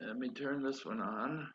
Let me turn this one on.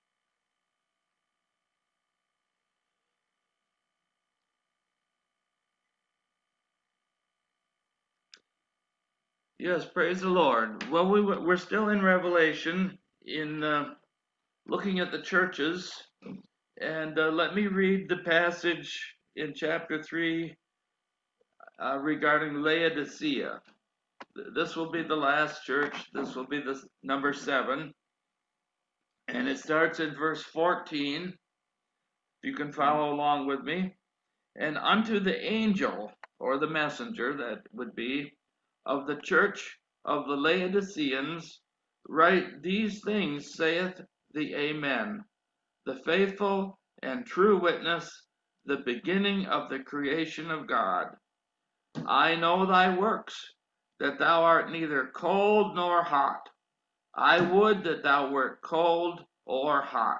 Yes, praise the Lord. Well, we're still in Revelation, in looking at the churches, and let me read the passage in chapter 3 regarding Laodicea. This will be the last church. This will be the number 7, and it starts in verse 14. You can follow along with me. And unto the angel, or the messenger, that would be, of the church of the Laodiceans, write, these things saith the Amen, the faithful and true witness, the beginning of the creation of God. I know thy works, that thou art neither cold nor hot. I would that thou wert cold or hot.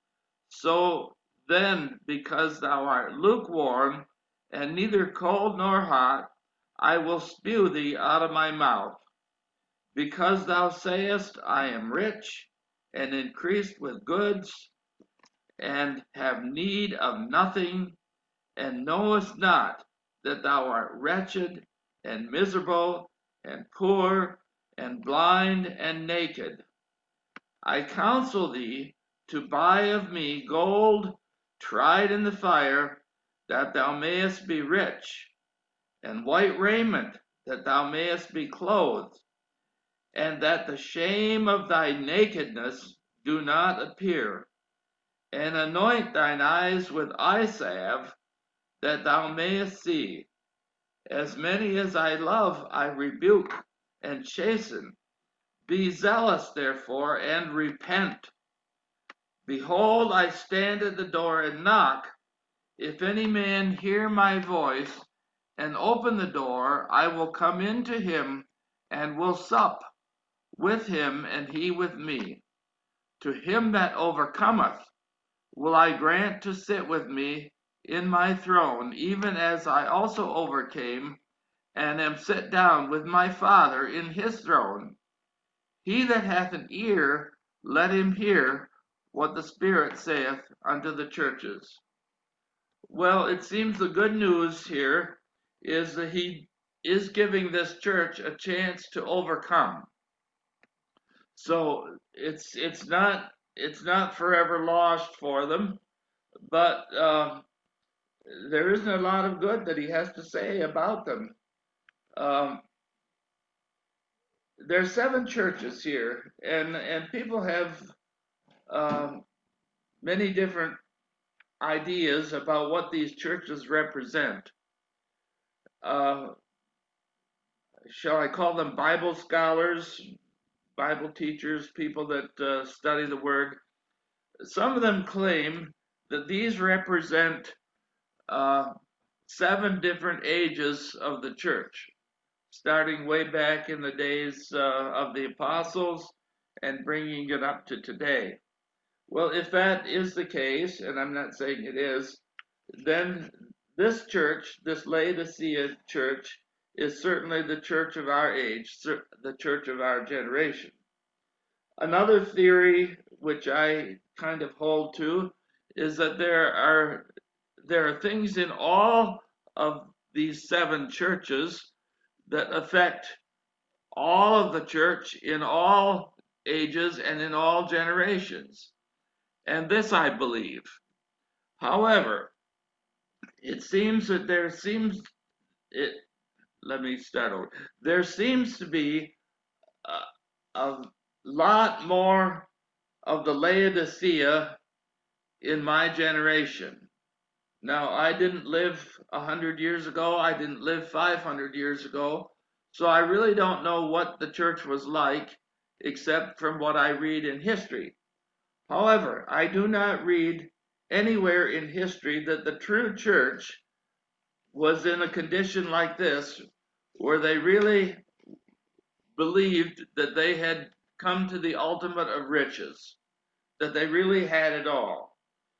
So then, because thou art lukewarm, and neither cold nor hot, I will spew thee out of my mouth. Because thou sayest, I am rich, and increased with goods, and have need of nothing, and knowest not that thou art wretched, and miserable, and poor, and blind, and naked. I counsel thee to buy of me gold tried in the fire, that thou mayest be rich, and white raiment, that thou mayest be clothed, and that the shame of thy nakedness do not appear. And anoint thine eyes with eye salve, that thou mayest see. As many as I love, I rebuke and chasten. Be zealous, therefore, and repent. Behold, I stand at the door and knock. If any man hear my voice and open the door, I will come in to him and will sup with him and he with me. To him that overcometh will I grant to sit with me in my throne, even as I also overcame and am set down with my Father in his throne. He that hath an ear, let him hear what the Spirit saith unto the churches. Well, it seems the good news here is that he is giving this church a chance to overcome. So it's not forever lost for them, but there isn't a lot of good that he has to say about them. There's 7 churches here, and people have many different ideas about what these churches represent. Shall I call them Bible scholars, Bible teachers, people that study the Word? Some of them claim that these represent 7 different ages of the church, starting way back in the days of the apostles and bringing it up to today. Well, if that is the case, and I'm not saying it is, then this church, this Laodicea church, is certainly the church of our age, the church of our generation. Another theory, which I kind of hold to, is that there are things in all of these 7 churches that affect all of the church in all ages and in all generations. And this I believe. However, it seems that there seems to be a lot more of the Laodicea in my generation. Now, I didn't live 100 years ago. I didn't live 500 years ago. So I really don't know what the church was like, except from what I read in history. However, I do not read anywhere in history that the true church was in a condition like this, where they really believed that they had come to the ultimate of riches, that they really had it all.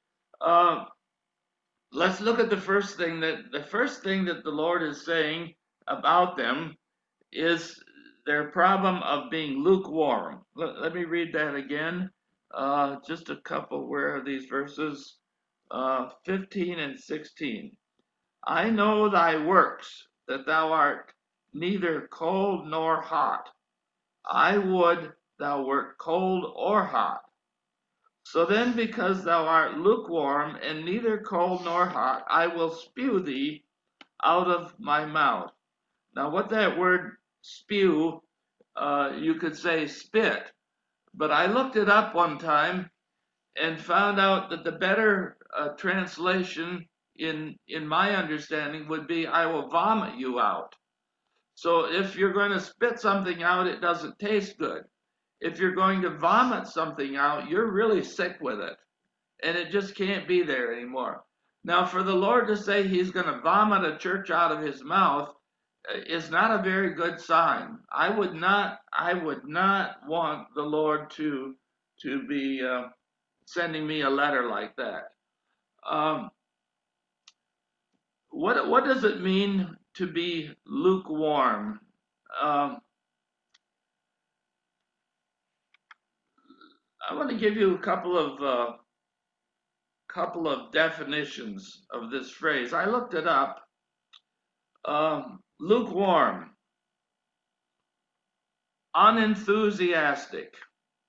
Let's look at the first thing that the Lord is saying about them is their problem of being lukewarm. Let me read that again. Just a couple. Where are these verses? 15 and 16. I know thy works, that thou art neither cold nor hot. I would thou wert cold or hot. So then, because thou art lukewarm and neither cold nor hot, I will spew thee out of my mouth. Now, what that word spew, you could say spit, but I looked it up one time and found out that the better translation in my understanding would be I will vomit you out. So if you're going to spit something out, it doesn't taste good. If you're going to vomit something out, you're really sick with it, and it just can't be there anymore. Now, for the Lord to say he's going to vomit a church out of his mouth is not a very good sign. I would not want the Lord to be sending me a letter like that. Um, what does it mean to be lukewarm? Um, I want to give you a couple of definitions of this phrase. I looked it up. Lukewarm, unenthusiastic,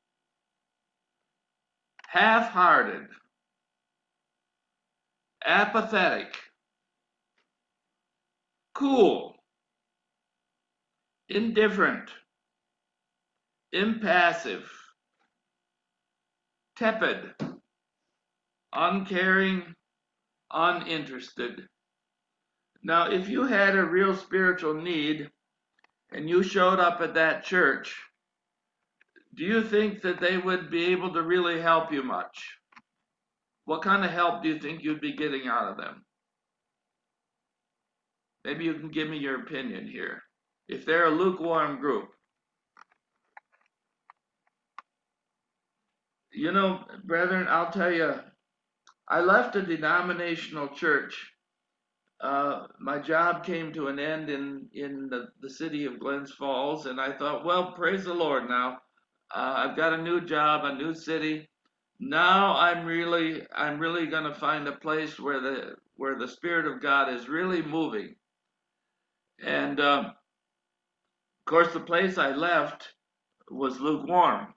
half-hearted, apathetic, cool, indifferent, impassive, tepid, uncaring, uninterested. Now, if you had a real spiritual need and you showed up at that church, do you think that they would be able to really help you much? What kind of help do you think you'd be getting out of them? Maybe you can give me your opinion here. If they're a lukewarm group, you know, brethren, I'll tell you, I left a denominational church. My job came to an end in the city of Glens Falls, and I thought, well, praise the Lord now. I've got a new job, a new city. Now I'm really going to find a place where the Spirit of God is really moving. And of course, the place I left was lukewarm.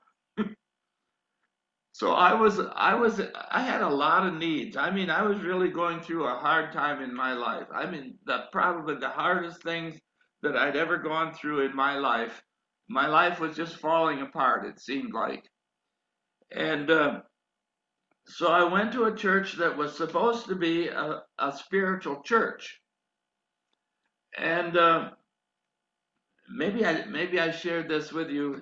So I had a lot of needs. I mean, I was really going through a hard time in my life. I mean, probably the hardest things that I'd ever gone through in my life. My life was just falling apart, it seemed like. And so I went to a church that was supposed to be a spiritual church. And maybe I shared this with you.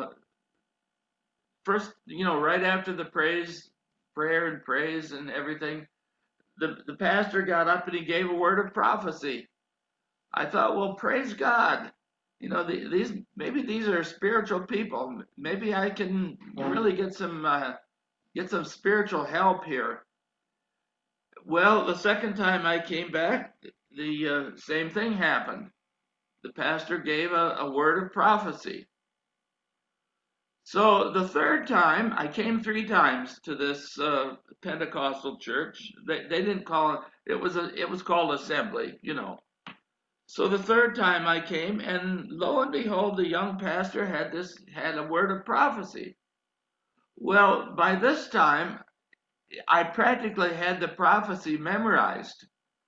First, right after the prayer and praise and everything, the pastor got up and he gave a word of prophecy. I thought, well, praise God. Maybe these are spiritual people. Maybe I can really get some spiritual help here. Well, the second time I came back, the same thing happened. The pastor gave a word of prophecy. So the third time, I came 3 times to this Pentecostal church. They didn't call it. It was called assembly. So the third time I came, and lo and behold, the young pastor had a word of prophecy. Well, by this time, I practically had the prophecy memorized.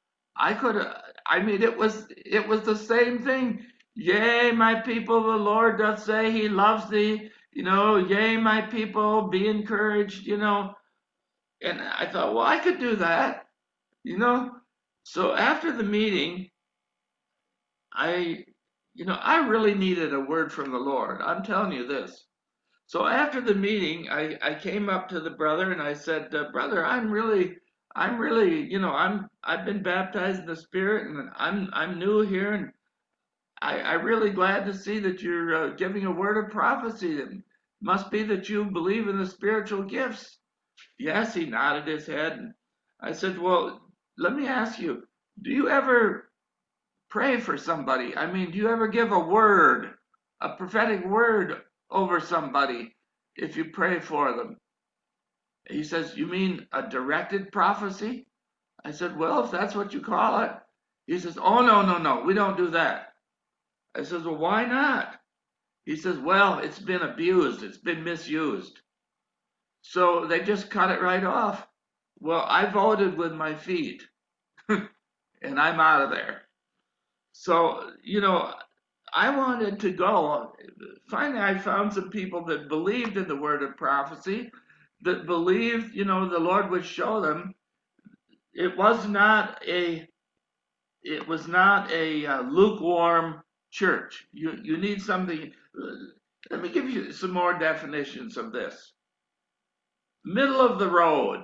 I mean, it was the same thing. Yea, my people, the Lord doth say he loves thee. Yea, my people, be encouraged, And I thought, well, I could do that, you know. So after the meeting, I, I really needed a word from the Lord. I'm telling you this. So after the meeting, I came up to the brother and I said, brother, I'm really, I've been baptized in the Spirit and I'm new here and I'm really glad to see that you're giving a word of prophecy. It must be that you believe in the spiritual gifts. Yes, he nodded his head. And I said, well, let me ask you, do you ever pray for somebody? I mean, do you ever give a word? a prophetic word over somebody if you pray for them. He says, you mean a directed prophecy? I said, well, if that's what you call it. He says, oh, no, we don't do that. I says, well, why not? He says, well, it's been abused, it's been misused. So they just cut it right off. Well, I voted with my feet and I'm out of there. So, I wanted to go. Finally, I found some people that believed in the word of prophecy, that believed, the Lord would show them. It was not a lukewarm church. You need something. Let me give you some more definitions of this. Middle of the road,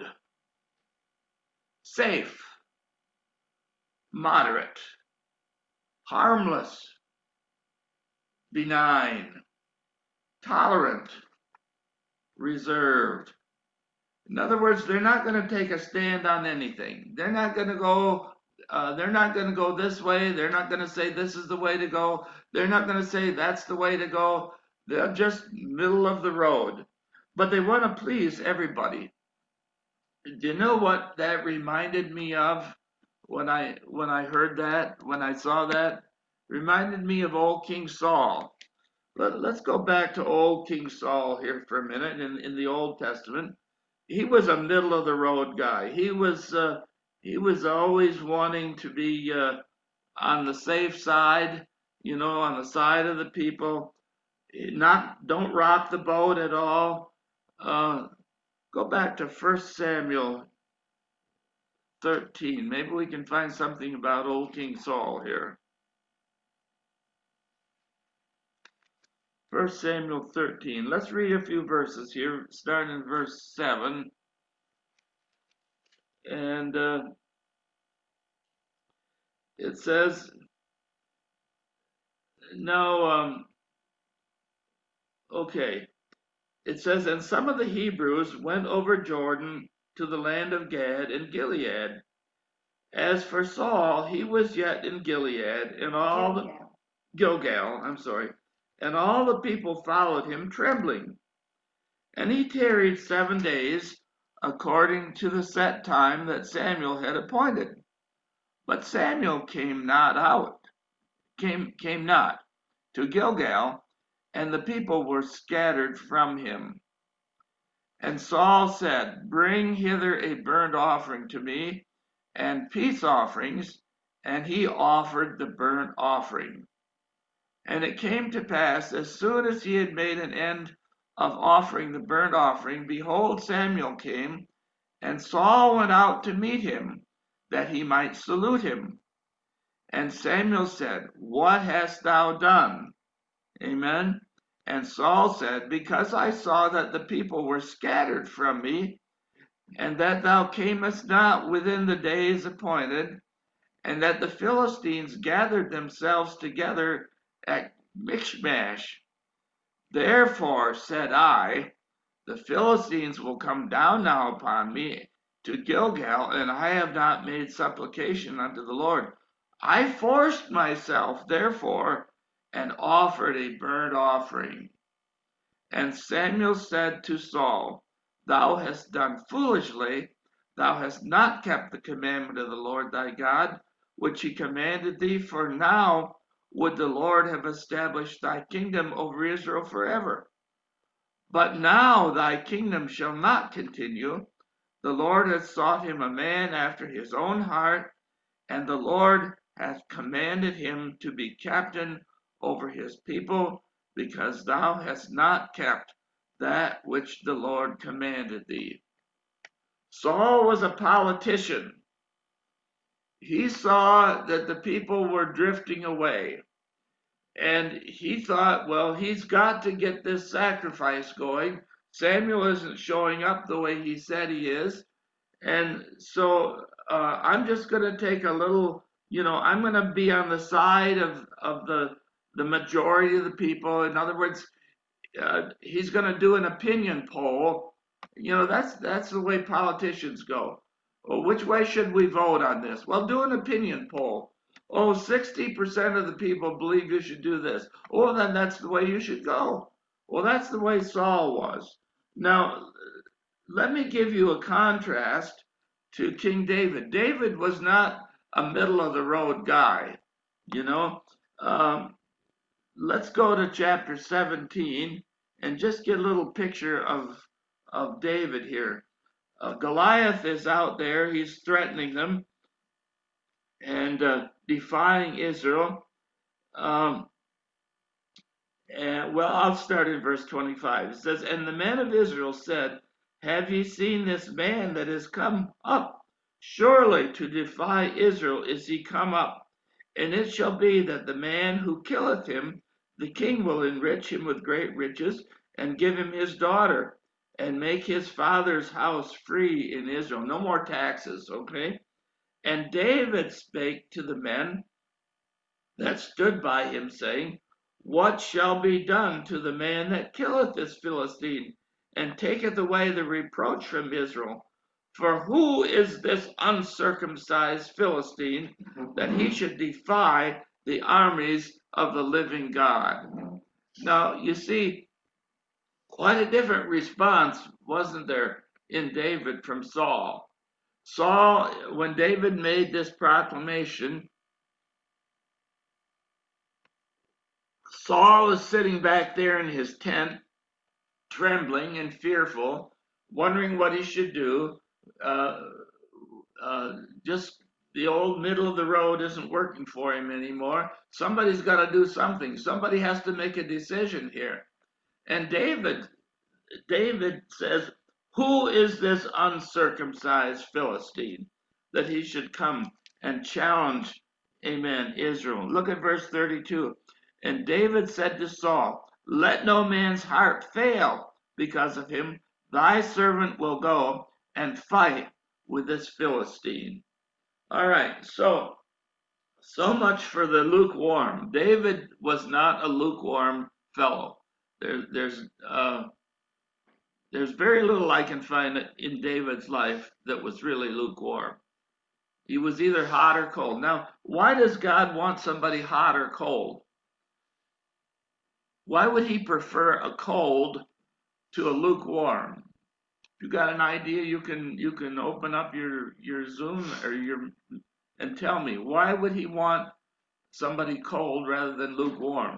safe, moderate, harmless, benign, tolerant, reserved. In other words, they're not going to take a stand on anything. They're not going to go. They're not going to go this way. They're not going to say this is the way to go. They're not going to say that's the way to go. They're just middle of the road, but they want to please everybody. Do you know what that reminded me of when I heard that, when I saw that? Reminded me of old King Saul. Let's go back to old King Saul here for a minute in the Old Testament. He was a middle of the road guy. He was always wanting to be on the safe side, on the side of the people. Don't rock the boat at all. Go back to 1 Samuel 13. Maybe we can find something about old King Saul here. 1 Samuel 13. Let's read a few verses here, starting in verse 7. And it says, okay. It says, and some of the Hebrews went over Jordan to the land of Gad and Gilead. As for Saul, he was yet in Gilead, and Gilgal, and all the people followed him trembling. And he tarried 7 days, according to the set time that Samuel had appointed. But Samuel came not to Gilgal, and the people were scattered from him. And Saul said, bring hither a burnt offering to me, and peace offerings. And he offered the burnt offering. And it came to pass, as soon as he had made an end of offering the burnt offering, behold, Samuel came, and Saul went out to meet him, that he might salute him. And Samuel said, what hast thou done? Amen. And Saul said, because I saw that the people were scattered from me, and that thou camest not within the days appointed, and that the Philistines gathered themselves together at Michmash. Therefore said I, the Philistines will come down now upon me to Gilgal, and I have not made supplication unto the Lord. I forced myself, therefore, and offered a burnt offering. And Samuel said to Saul, thou hast done foolishly. Thou hast not kept the commandment of the Lord thy God, which he commanded thee, for now would the Lord have established thy kingdom over Israel forever. But now thy kingdom shall not continue. The Lord hath sought him a man after his own heart, and the Lord hath commanded him to be captain over his people, because thou hast not kept that which the Lord commanded thee. Saul was a politician. He saw that the people were drifting away. And he thought, well, he's got to get this sacrifice going. Samuel isn't showing up the way he said he is. And so I'm just going to take a little, I'm going to be on the side of the majority of the people. In other words, he's going to do an opinion poll. That's the way politicians go. Well, which way should we vote on this? Well, do an opinion poll. Oh, 60% of the people believe you should do this. Oh, then that's the way you should go. Well, that's the way Saul was. Now, let me give you a contrast to King David. David was not a middle of the road guy, you know. Um, let's go to chapter 17 and just get a little picture of David here. Goliath is out there, he's threatening them and defying Israel. Um, well, I'll start in verse 25. It says, "And the men of Israel said, Have ye seen this man that is come up? Surely to defy Israel is he come up. And it shall be that the man who killeth him, the king will enrich him with great riches, and give him his daughter, and make his father's house free in Israel." No more taxes, okay? "And David spake to the men that stood by him, saying, What shall be done to the man that killeth this Philistine, and taketh away the reproach from Israel? For who is this uncircumcised Philistine, that he should defy the armies of the living God?" Now, you see, quite a different response, wasn't there, in David from Saul? Saul, when David made this proclamation, Saul is sitting back there in his tent, trembling and fearful, wondering what he should do. Uh, just the old middle of the road isn't working for him anymore. Somebody's got to do something. Somebody has to make a decision here. And David says, "Who is this uncircumcised Philistine that he should come and challenge, amen, Israel?" Look at verse 32. "And David said to Saul, Let no man's heart fail because of him. Thy servant will go and fight with this Philistine." All right, so much for the lukewarm. David was not a lukewarm fellow. There's very little I can find in David's life that was really lukewarm. He was either hot or cold. Now, why does God want somebody hot or cold? Why would he prefer a cold to a lukewarm? If you got an idea, you can open up your Zoom or and tell me, why would he want somebody cold rather than lukewarm?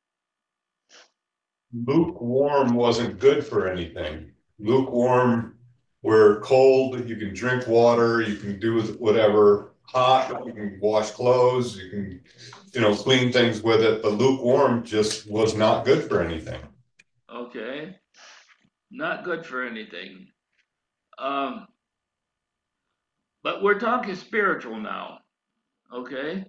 Lukewarm wasn't good for anything. Lukewarm, where cold, you can drink water, you can do whatever. Hot, you can wash clothes, you can, clean things with it. But lukewarm just was not good for anything. Okay, not good for anything. Um, but we're talking spiritual now, okay?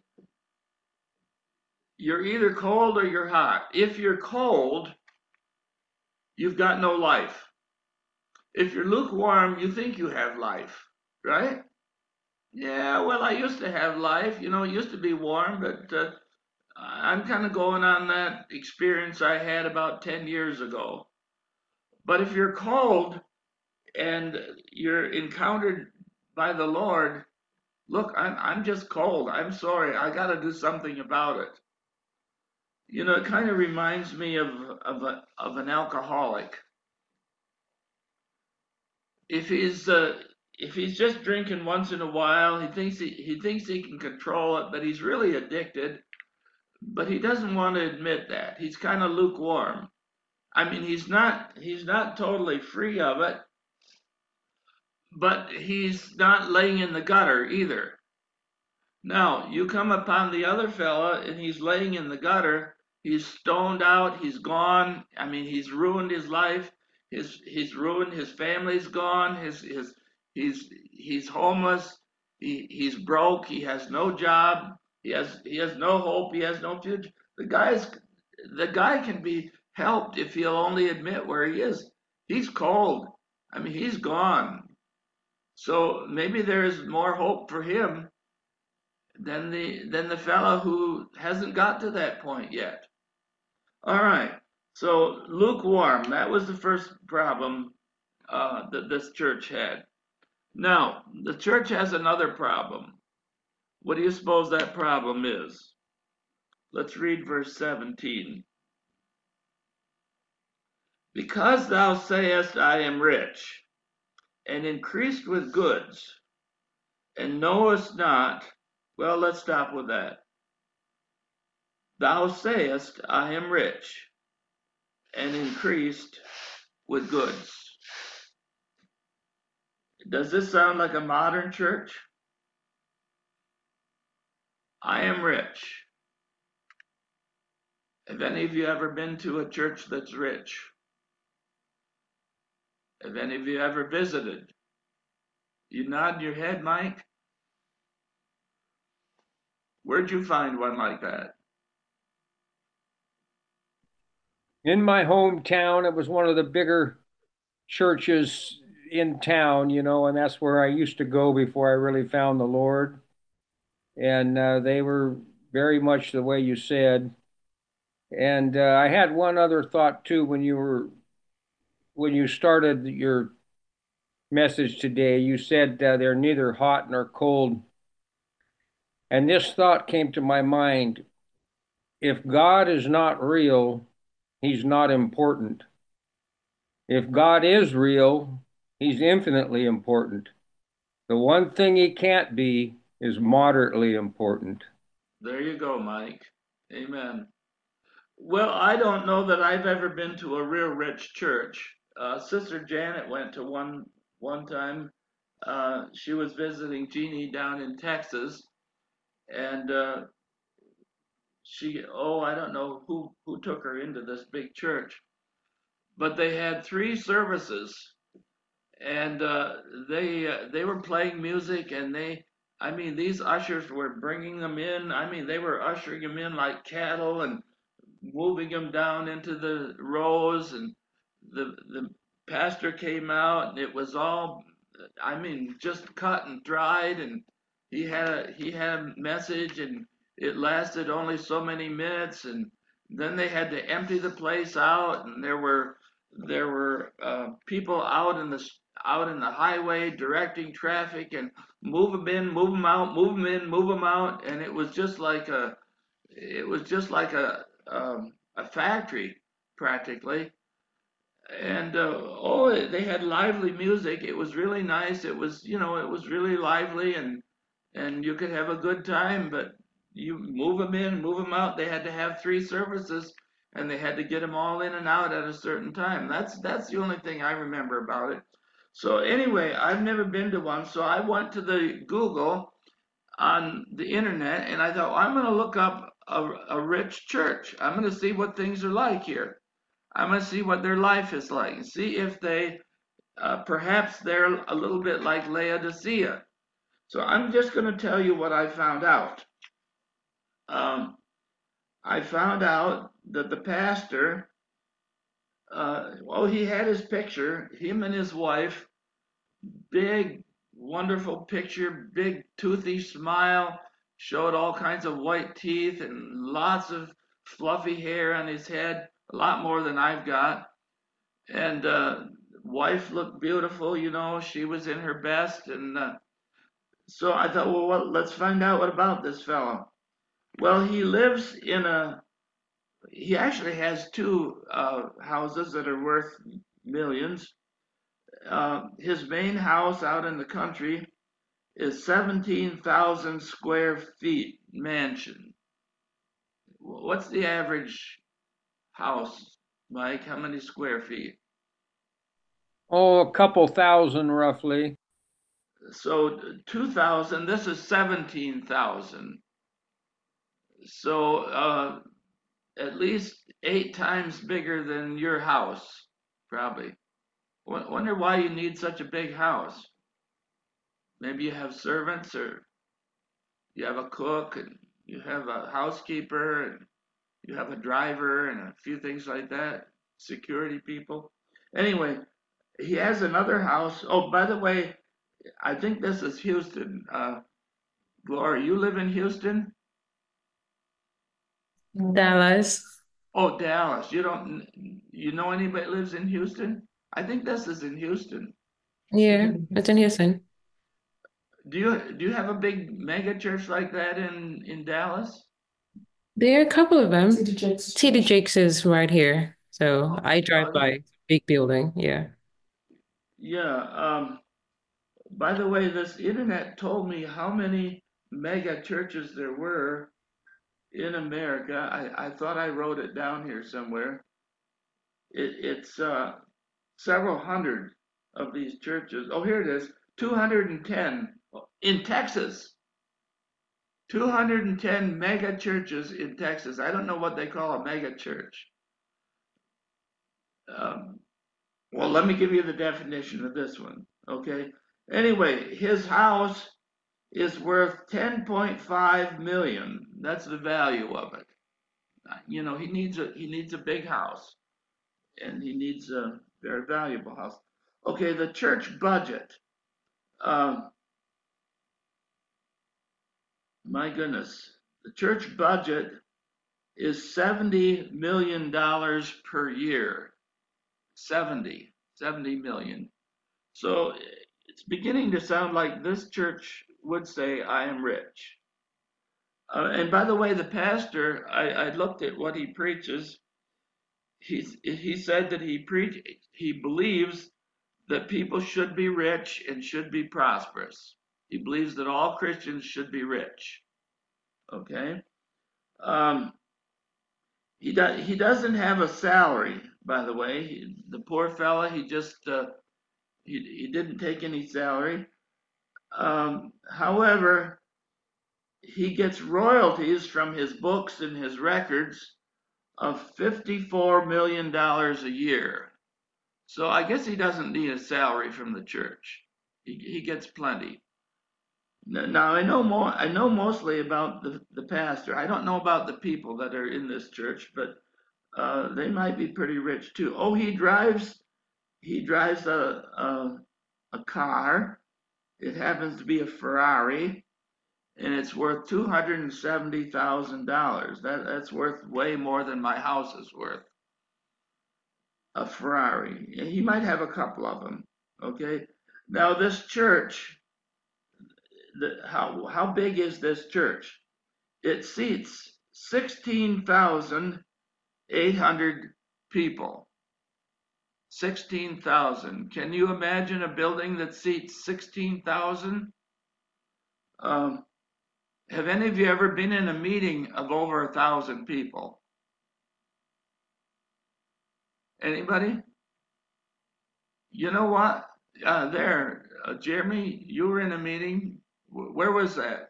You're either cold or you're hot. If you're cold, you've got no life. If you're lukewarm, you think you have life, right? Yeah, well, I used to have life, it used to be warm, but I'm kind of going on that experience I had about 10 years ago. But if you're cold and you're encountered by the Lord, look, I'm just cold. I'm sorry. I got to do something about it. It kind of reminds me of an alcoholic. If he's just drinking once in a while, he thinks he can control it, but he's really addicted. But he doesn't want to admit that. He's kind of lukewarm. I mean, he's not totally free of it, but he's not laying in the gutter either. Now, you come upon the other fella and he's laying in the gutter. He's stoned out. He's gone. I mean, he's ruined his life. He's ruined. His family's gone. He's homeless. He's broke. He has no job. He has no hope. He has no future. The guy can be helped if he'll only admit where he is. He's cold. I mean, he's gone. So maybe there's more hope for him than the fellow who hasn't got to that point yet. All right. So lukewarm. That was the first problem that this church had. Now the church has another problem. What do you suppose that problem is? Let's read verse 17. Because thou sayest, I am rich, and increased with goods, and knowest not, well, let's stop with that. Thou sayest, I am rich, and increased with goods. Does this sound like a modern church? I am rich. Have any of you ever been to a church that's rich? Have any of you ever visited? You nod your head, Mike. Where'd you find one like that? In my hometown, it was one of the bigger churches in town, and that's where I used to go before I really found the Lord. And they were very much the way you said. And I had one other thought too when you started your message today. You said they're neither hot nor cold, and this thought came to my mind: if God is not real, He's not important. If God is real, He's infinitely important. The one thing He can't be is moderately important. There you go, Mike. Amen. Well, I don't know that I've ever been to a real rich church. Sister Janet went to one time. She was visiting Jeannie down in Texas, and I don't know who took her into this big church, but they had three services, and they were playing music, and I mean, these ushers were bringing them in. I mean, they were ushering them in like cattle and moving them down into the rows, and the pastor came out, and it was all, I mean, just cut and dried, and he had a message, and it lasted only so many minutes, and then they had to empty the place out, and there were people out in the highway directing traffic and move them in, move them out, move them in, move them out, and it was just like a factory practically. And they had lively music. It was really nice. It was really lively, and you could have a good time. But you move them in, move them out. They had to have three services, and they had to get them all in and out at a certain time. That's the only thing I remember about it. So anyway, I've never been to one, so I went to the Google on the internet, and I thought, well, I'm going to look up a rich church. I'm going to see what things are like here. I'm going to see what their life is like, and see if perhaps they're a little bit like Laodicea. So I'm just going to tell you what I found out. I found out that the pastor, he had his picture, him and his wife, big, wonderful picture, big toothy smile, showed all kinds of white teeth and lots of fluffy hair on his head, a lot more than I've got. And wife looked beautiful, she was in her best. And so I thought, well, let's find out what about this fellow. Well, he actually has two houses that are worth millions. His main house out in the country is 17,000 square feet mansion. What's the average house, Mike? How many square feet? Oh, a couple thousand roughly. So 2,000, this is 17,000. So at least 8 times bigger than your house, probably. Wonder why you need such a big house. Maybe you have servants, or you have a cook, and you have a housekeeper, and you have a driver, and a few things like that. Security people. Anyway, he has another house. Oh, by the way, I think this is Houston. Gloria, you live in Houston? Dallas. Oh, Dallas. You know anybody that lives in Houston? I think this is in Houston. Yeah, it's in Houston. do you have a big mega church like that in Dallas? There are a couple of them. TD Jakes is right here. So I drive Uh, by. Big building. Yeah. yeah. By the way, this internet told me how many mega churches there were in America. I thought I wrote it down here somewhere. It's several hundred of these churches. Oh, here it is. 210 in Texas. 210 mega churches in Texas. I don't know what they call a mega church. Um, well, let me give you the definition of this one. Okay. Anyway, his house is worth 10.5 million. That's the value of it. You know, he needs a big house, and he needs a very valuable house. Okay, the church budget. Um, my goodness, the church budget is $70 million per year. 70 million. So it's beginning to sound like this church would say, I am rich. And by the way, the pastor, I looked at what he preaches. He said that he believes that people should be rich and should be prosperous. He believes that all Christians should be rich. Okay. Um, he doesn't have a salary, by the way. The poor fella, he didn't take any salary. However, he gets royalties from his books and his records of $54 million a year. So I guess he doesn't need a salary from the church. He gets plenty. Now I know mostly about the pastor. I don't know about the people that are in this church, but they might be pretty rich too. Oh, he drives a car. It happens to be a Ferrari, and it's worth $270,000. That's worth way more than my house is worth. A Ferrari. He might have a couple of them. Okay. Now this church, how big is this church? It seats 16,800 people. 16,000. Can you imagine a building that seats 16,000? Um, have any of you ever been in a meeting of over 1,000 people? Anybody? You know what? Jeremy, you were in a meeting. Where was that?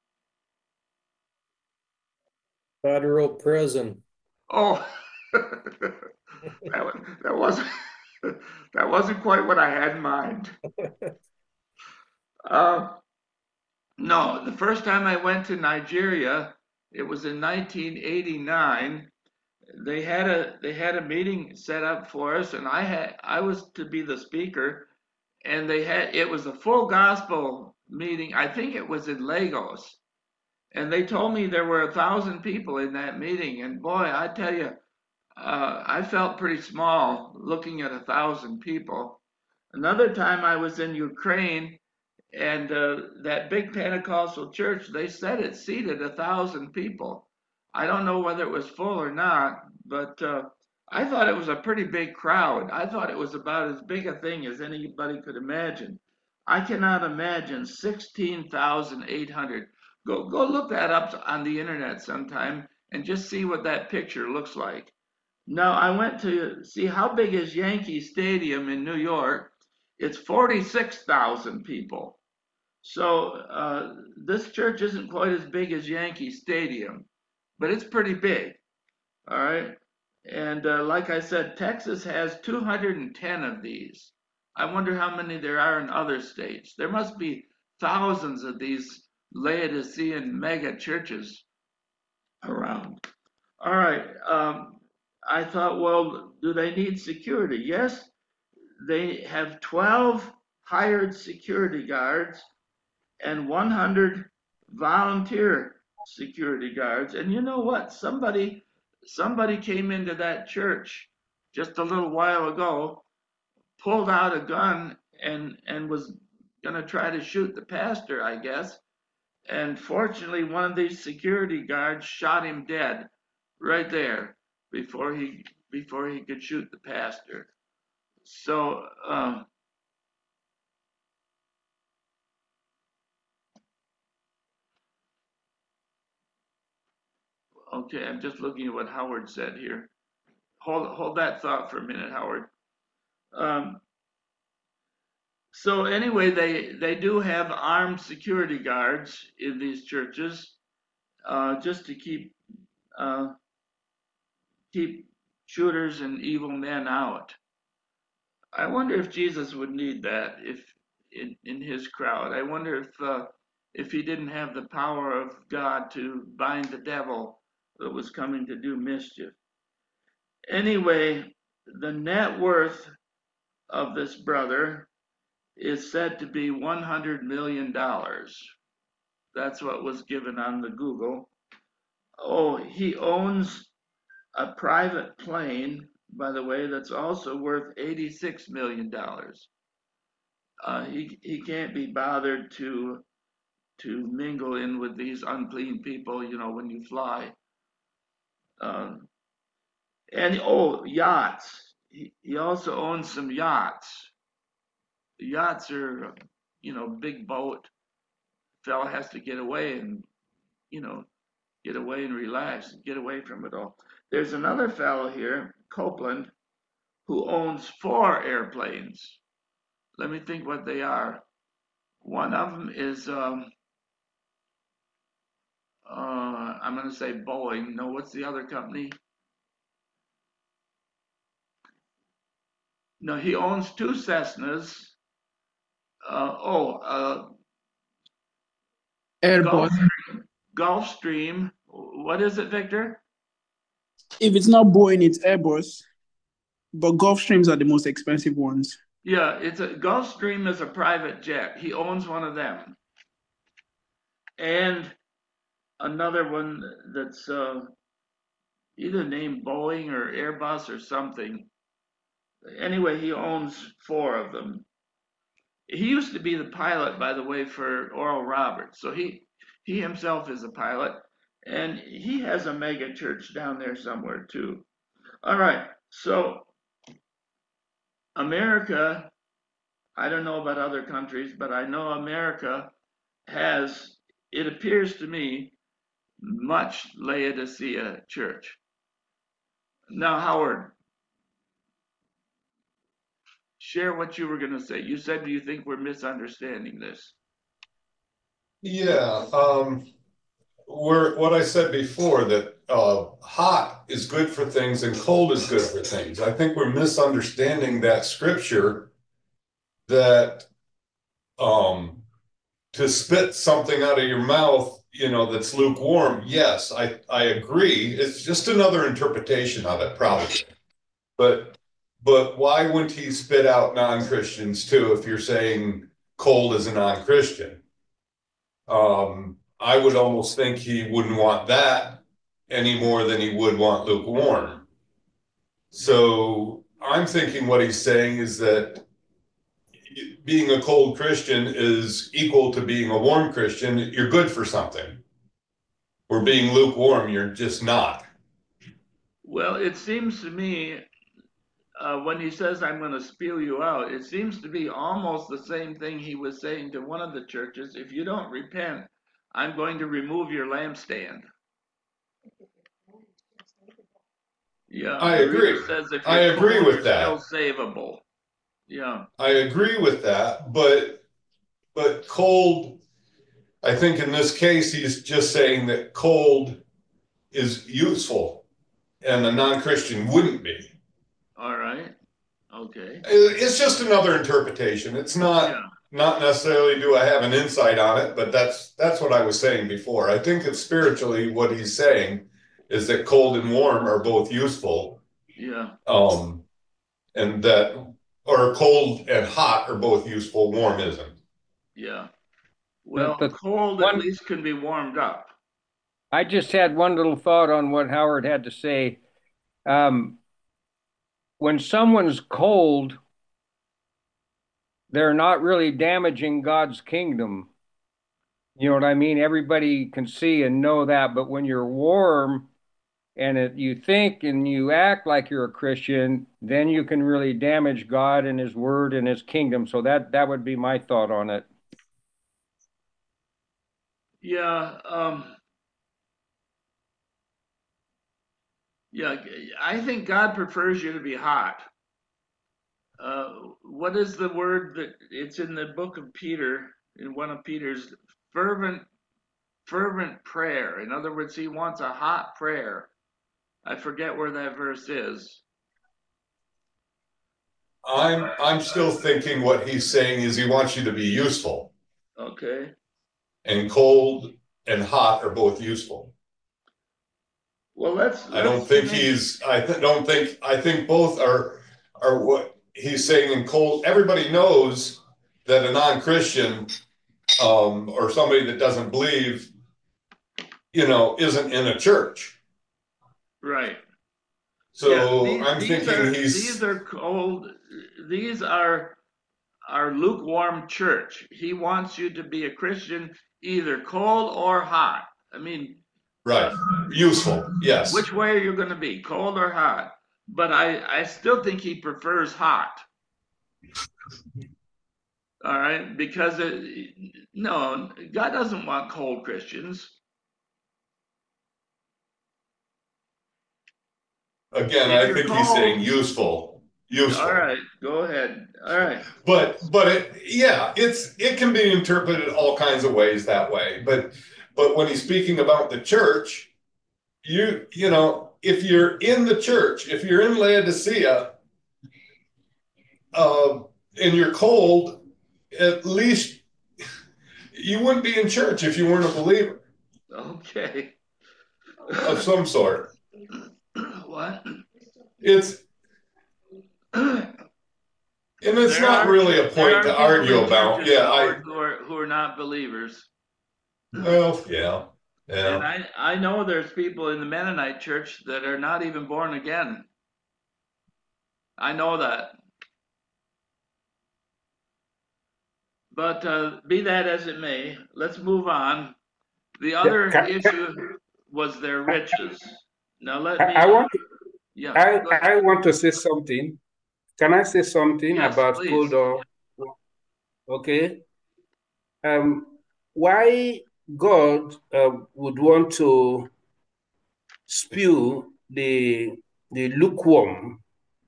Federal prison. Oh, that wasn't that wasn't quite what I had in mind. Uh, no, the first time I went to Nigeria, it was in 1989. They had a meeting set up for us, and I was to be the speaker, and it was a full gospel meeting. I think it was in Lagos, and they told me there were 1,000 people in that meeting, and boy, I tell you, I felt pretty small looking at 1,000 people. Another time I was in Ukraine, and that big Pentecostal church, they said it seated 1,000 people. I don't know whether it was full or not, but I thought it was a pretty big crowd. I thought it was about as big a thing as anybody could imagine. I cannot imagine 16,800. Go look that up on the internet sometime and just see what that picture looks like. Now, I went to see how big is Yankee Stadium in New York. It's 46,000 people. So this church isn't quite as big as Yankee Stadium, but it's pretty big. All right. And like I said, Texas has 210 of these. I wonder how many there are in other states. There must be thousands of these Laodicean mega churches around. All right. I thought, well, do they need security? Yes, they have 12 hired security guards and 100 volunteer security guards. And you know what? Somebody came into that church just a little while ago, pulled out a gun and was gonna try to shoot the pastor, I guess. And fortunately, one of these security guards shot him dead right there before he could shoot the pastor. So okay, I'm just looking at what Howard said here. Hold that thought for a minute, Howard. Um, so anyway, they do have armed security guards in these churches, just to uh, keep shooters and evil men out. I wonder if Jesus would need that if in his crowd. I wonder if he didn't have the power of God to bind the devil that was coming to do mischief. Anyway, the net worth of this brother is said to be $100 million. That's what was given on the Google. Oh, he owns a private plane, by the way, that's also worth $86 million. He can't be bothered to mingle in with these unclean people, when you fly. Um, and oh, yachts. He also owns some yachts. The yachts are, big boat. Fella has to get away and, get away and relax, get away from it all. There's another fellow here, Copeland, who owns 4 airplanes. Let me think what they are. One of them is, I'm going to say Boeing. No, what's the other company? No, he owns 2 Cessnas. Airbus. Gulfstream. What is it, Victor? If it's not Boeing, it's Airbus. But Gulfstreams are the most expensive ones. Yeah, Gulfstream is a private jet. He owns one of them. And another one that's either named Boeing or Airbus or something. Anyway, he owns 4 of them. He used to be the pilot, by the way, for Oral Roberts. So he himself is a pilot, and he has a mega church down there somewhere too. All right, so America, I don't know about other countries, but I know America has, it appears to me, much Laodicea church. Now, Howard, share what you were going to say. You said, do you think we're misunderstanding this? Yeah, what I said before, that hot is good for things and cold is good for things. I think we're misunderstanding that scripture, that to spit something out of your mouth, that's lukewarm. Yes, I agree. It's just another interpretation of it, probably. But why wouldn't he spit out non-Christians too if you're saying cold is a non-Christian? I would almost think he wouldn't want that any more than he would want lukewarm. So I'm thinking what he's saying is that being a cold Christian is equal to being a warm Christian. You're good for something. Or being lukewarm, you're just not. Well, it seems to me when he says, I'm going to spew you out, it seems to be almost the same thing he was saying to one of the churches. If you don't repent, I'm going to remove your lampstand. Yeah, I agree. Says if I agree cold, with that. Still savable. Yeah. I agree with that, but cold, I think in this case, he's just saying that cold is useful and a non-Christian wouldn't be. All right. Okay. It's just another interpretation. It's not necessarily do I have an insight on it, but that's what I was saying before. I think it's spiritually what he's saying is that cold and warm are both useful. Yeah. And that, or cold and hot are both useful, warm isn't. Yeah. Well, The cold at least can be warmed up. I just had one little thought on what Howard had to say. When someone's cold, they're not really damaging God's kingdom. You know what I mean? Everybody can see and know that, but when you're warm and you think and you act like you're a Christian, then you can really damage God and His Word and His kingdom. So that would be my thought on it. Yeah, yeah, I think God prefers you to be hot. What is the word that it's in the book of Peter, in one of Peter's fervent prayer? In other words, he wants a hot prayer. I forget where that verse is. I'm still thinking what he's saying is he wants you to be useful, Okay. and cold and hot are both useful. Well, I don't think he's, I think both are what he's saying in cold. Everybody knows that a non-Christian, or somebody that doesn't believe, isn't in a church. right. So Yeah, I'm thinking these are cold. These are lukewarm church. He wants you to be a Christian, either cold or hot. I mean, right, useful, yes. which way are you going to be, cold or hot? But I still think he prefers hot. All right, because no, God doesn't want cold Christians. Again, If I you're think he's saying cold, useful. all right, go ahead. All right. But it can be interpreted all kinds of ways that way. But when he's speaking about the church, you know, if you're in the church, if you're in Laodicea, and you're cold, at least you wouldn't be in church if you weren't a believer Okay. of some sort. What? It's And it's not really a point to argue about. Yeah, who are not believers. well, yeah. And I know there's people in the Mennonite church that are not even born again. I know that. But be that as it may, let's move on. The other issue was their riches. Now let me. I want to say something. Can I say something about please. cold or okay? Why God would want to spew the lukewarm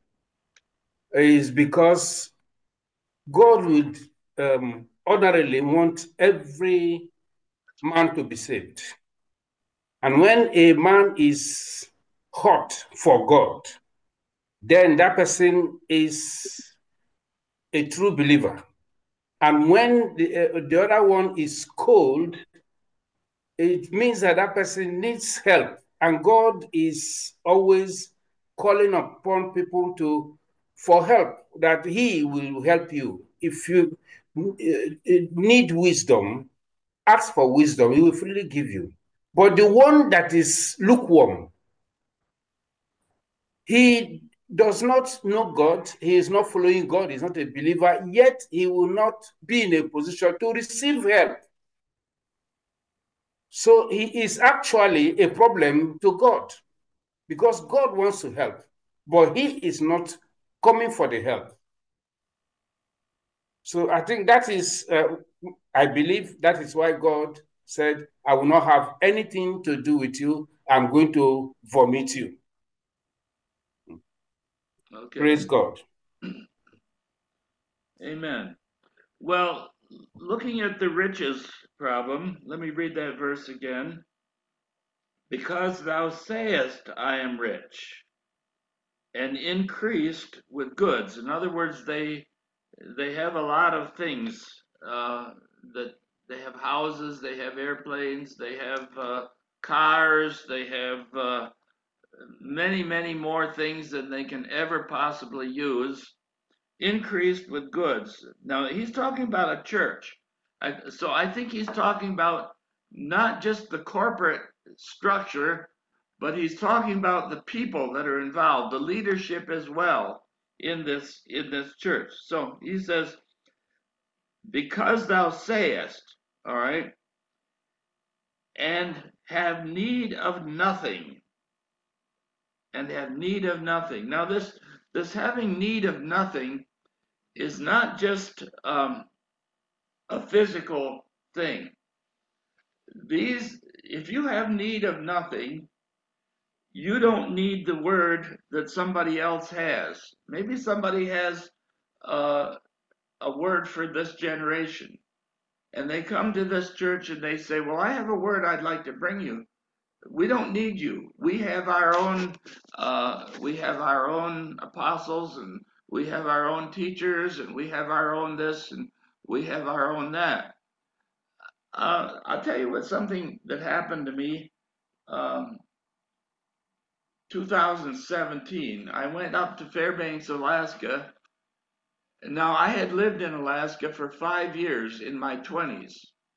is because God would ordinarily want every man to be saved. And when a man is hot for God, then that person is a true believer. And when the other one is cold, it means that that person needs help. And God is always calling upon people for help, that He will help you. If you need wisdom, ask for wisdom, He will freely give you. But the one that is lukewarm, he does not know God, he is not following God, he's not a believer, yet he will not be in a position to receive help. So he is actually a problem to God, because God wants to help, but he is not coming for the help. So I think that is, I believe that is why God said, I will not have anything to do with you, I'm going to vomit you. Okay. Praise God. Amen. Well, looking at the riches problem, let me read that verse again. Because thou sayest, I am rich, and increased with goods. In other words, they have a lot of things. That they have houses, they have airplanes, they have cars, they have many more things than they can ever possibly use, increased with goods. Now he's talking about a church. So I think he's talking about not just the corporate structure, but he's talking about the people that are involved, the leadership as well in this church. So he says, because thou sayest, all right, and have need of nothing, and have need of nothing. Now, this having need of nothing is not just a physical thing. If you have need of nothing, you don't need the word that somebody else has. Maybe somebody has a word for this generation, and they come to this church and they say, well, I have a word I'd like to bring you. We don't need you. We have our own apostles, and we have our own teachers, and we have our own this, and we have our own that. I'll tell you what, something that happened to me, 2017, I went up to Fairbanks, Alaska. Now, I had lived in Alaska for 5 years in my 20s.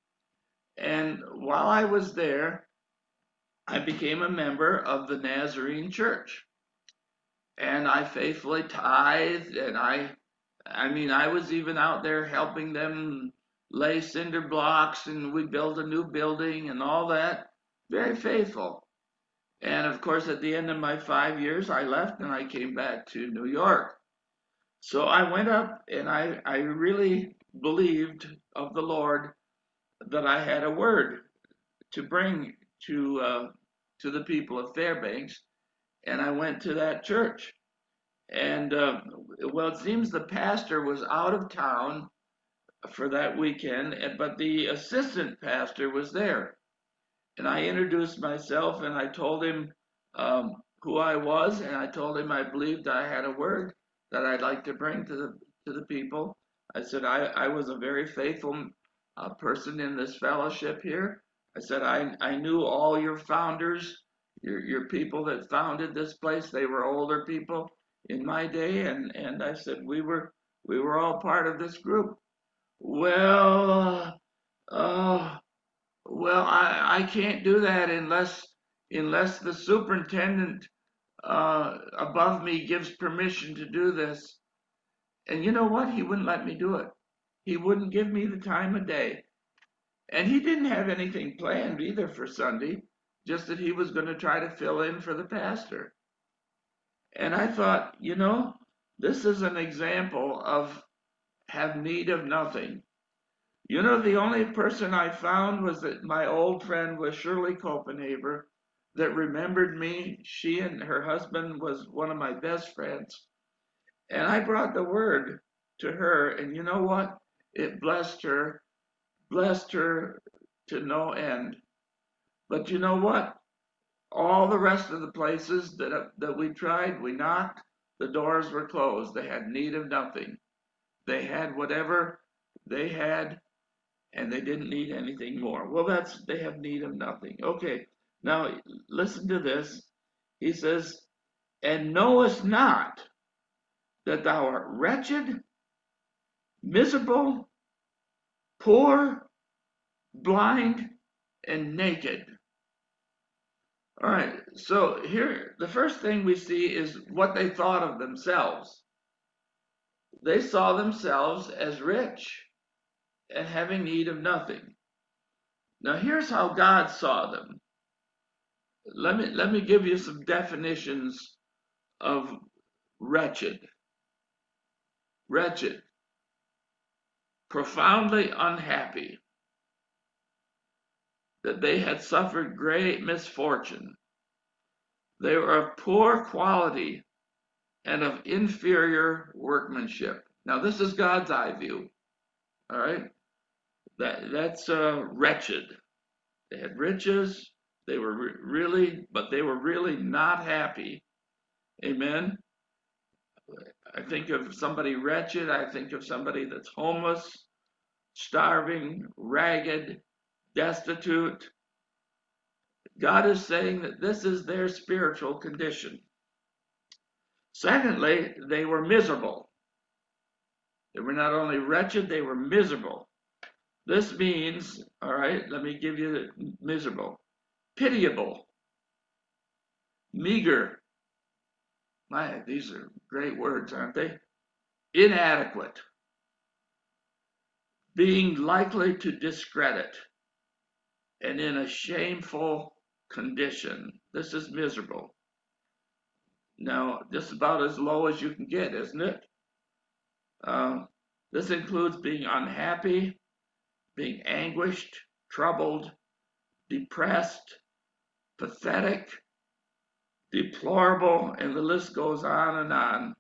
And while I was there, I became a member of the Nazarene Church. And I faithfully tithed, and I was even out there helping them lay cinder blocks, and we built a new building and all that. Very faithful. And of course, at the end of my 5 years, I left and I came back to New York. So I went up and I really believed of the Lord that I had a word to bring to the people of Fairbanks, and I went to that church. And well, it seems the pastor was out of town for that weekend, but the assistant pastor was there. And I introduced myself and I told him who I was, and I told him I believed I had a word that I'd like to bring to the people. I said I was a very faithful person in this fellowship here. I said I knew all your founders, your people that founded this place. They were older people in my day, and I said we were all part of this group. Well, uh, well, I can't do that unless the superintendent above me gives permission to do this. And you know what? He wouldn't let me do it. He wouldn't give me the time of day. And he didn't have anything planned either for Sunday, just that he was going to try to fill in for the pastor. And I thought, this is an example of have need of nothing. The only person I found was that my old friend was Shirley Copenhaver that remembered me. She and her husband was one of my best friends. And I brought the word to her, and you know what? It blessed her to no end. But you know what? All the rest of the places that we tried, we knocked, the doors were closed. They had need of nothing. They had whatever they had, and they didn't need anything more. Well, they have need of nothing. Okay, now listen to this. He says, and knowest not that thou art wretched, miserable, poor, blind, and naked. All right, so here, the first thing we see is what they thought of themselves. They saw themselves as rich and having need of nothing. Now, here's how God saw them. Let me give you some definitions of wretched. Wretched, profoundly unhappy, that they had suffered great misfortune. They were of poor quality and of inferior workmanship. Now, this is God's eye view. All right, that's wretched. They had riches. They were but they were really not happy. Amen. I think of somebody wretched. I think of somebody that's homeless, starving, ragged, destitute. God is saying that this is their spiritual condition. Secondly, they were miserable. They were not only wretched, they were miserable. This means, all right, let me give you the miserable. Pitiable, meager. My, these are great words, aren't they? Inadequate, being likely to discredit and in a shameful condition. This is miserable. Now, just about as low as you can get, isn't it? This includes being unhappy, being anguished, troubled, depressed, pathetic, deplorable, and the list goes on and on.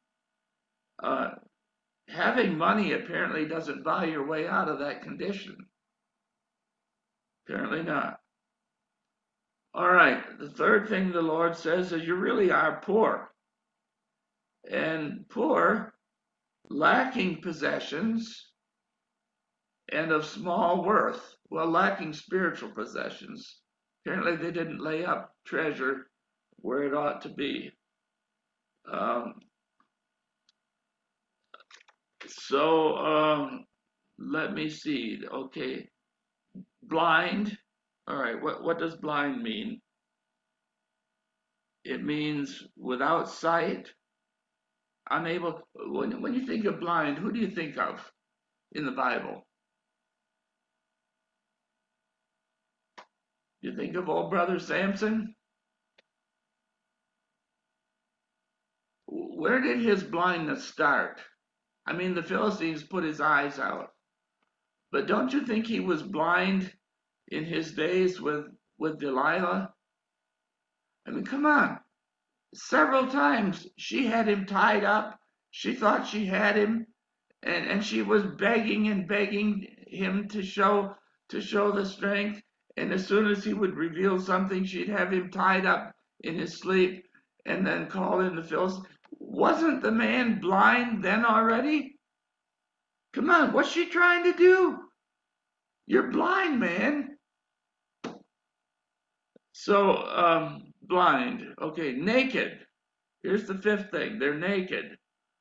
Having money apparently doesn't buy your way out of that condition. Apparently not. All right, the third thing the Lord says is you really are poor. And poor, lacking possessions, and of small worth. Well, lacking spiritual possessions. Apparently they didn't lay up treasure where it ought to be. Let me see. Okay, blind. All right, what does blind mean? It means without sight, unable. When you think of blind, who do you think of in the Bible? You think of old brother Samson? Where did his blindness start? I mean, the Philistines put his eyes out. But don't you think he was blind in his days with Delilah? I mean, come on. Several times she had him tied up. She thought she had him, and she was begging and begging him to show the strength. And as soon as he would reveal something, she'd have him tied up in his sleep and then call in the Philistines. Wasn't the man blind then already? Come on, what's she trying to do? You're blind, man. So, blind. Okay, naked. Here's the fifth thing. They're naked.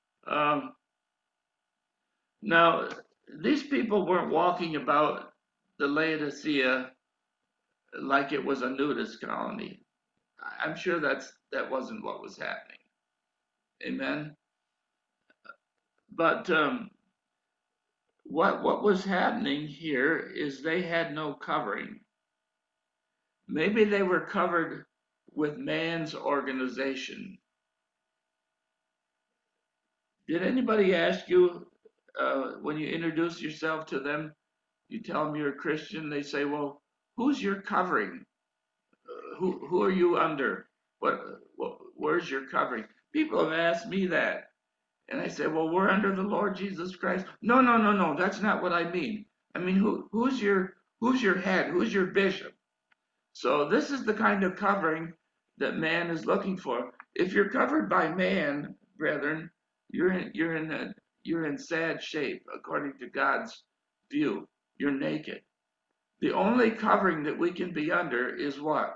Now, these people weren't walking about the Laodicea like it was a nudist colony. I'm sure that wasn't what was happening. Amen. But what was happening here is they had no covering. Maybe they were covered with man's organization. Did anybody ask you when you introduce yourself to them, you tell them you're a Christian, they say, well, who's your covering? Who are you under? Where's your covering? People have asked me that. And I say, well, we're under the Lord Jesus Christ. No, that's not what I mean. I mean, who's your head? Who's your bishop? So this is the kind of covering that man is looking for. If you're covered by man, brethren, you're in sad shape according to God's view. You're naked. The only covering that we can be under is what?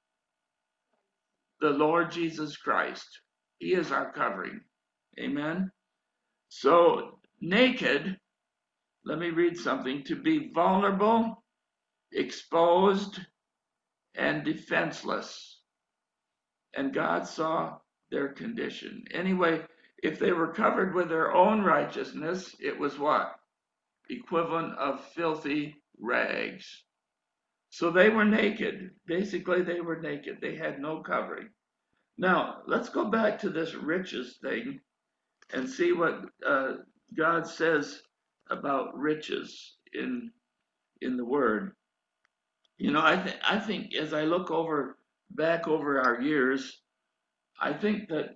The Lord Jesus Christ. He is our covering. Amen. So naked, let me read something. To be vulnerable, exposed, and defenseless. And God saw their condition. Anyway, if they were covered with their own righteousness, it was what? Equivalent of filthy rags. So they were naked. Basically, they were naked. They had no covering. Now, let's go back to this riches thing and see what God says about riches in the Word. You know, I think as I look back over our years, I think that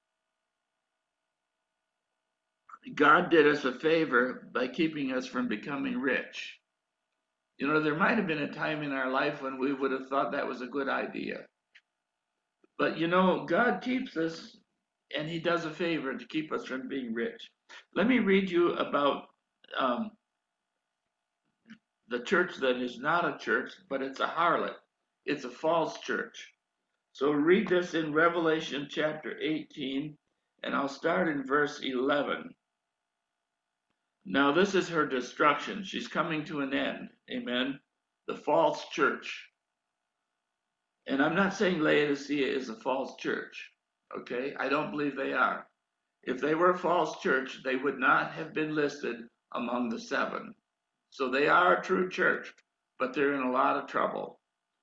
God did us a favor by keeping us from becoming rich. You know, there might have been a time in our life when we would have thought that was a good idea. But you know, God keeps us and he does a favor to keep us from being rich. Let me read you about the church that is not a church, but it's a harlot. It's a false church. So read this in Revelation chapter 18, and I'll start in verse 11. Now this is her destruction. She's coming to an end. Amen. The false church. And I'm not saying Laodicea is a false church. Okay? I don't believe they are. If they were a false church, they would not have been listed among the seven. So they are a true church, but they're in a lot of trouble.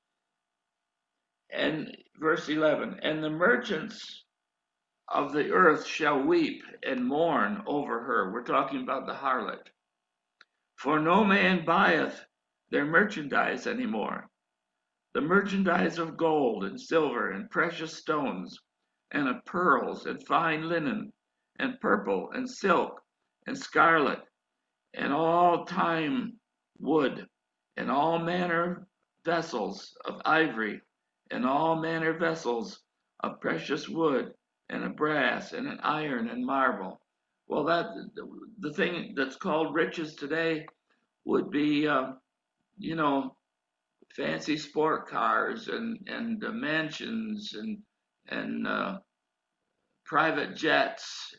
And verse 11, and the merchants of the earth shall weep and mourn over her. We're talking about the harlot. For no man buyeth their merchandise anymore. The merchandise of gold and silver and precious stones and of pearls and fine linen and purple and silk and scarlet and all time wood and all manner vessels of ivory and all manner vessels of precious wood and of brass and an iron and marble. Well, the thing that's called riches today would be, fancy sport cars and mansions and private jets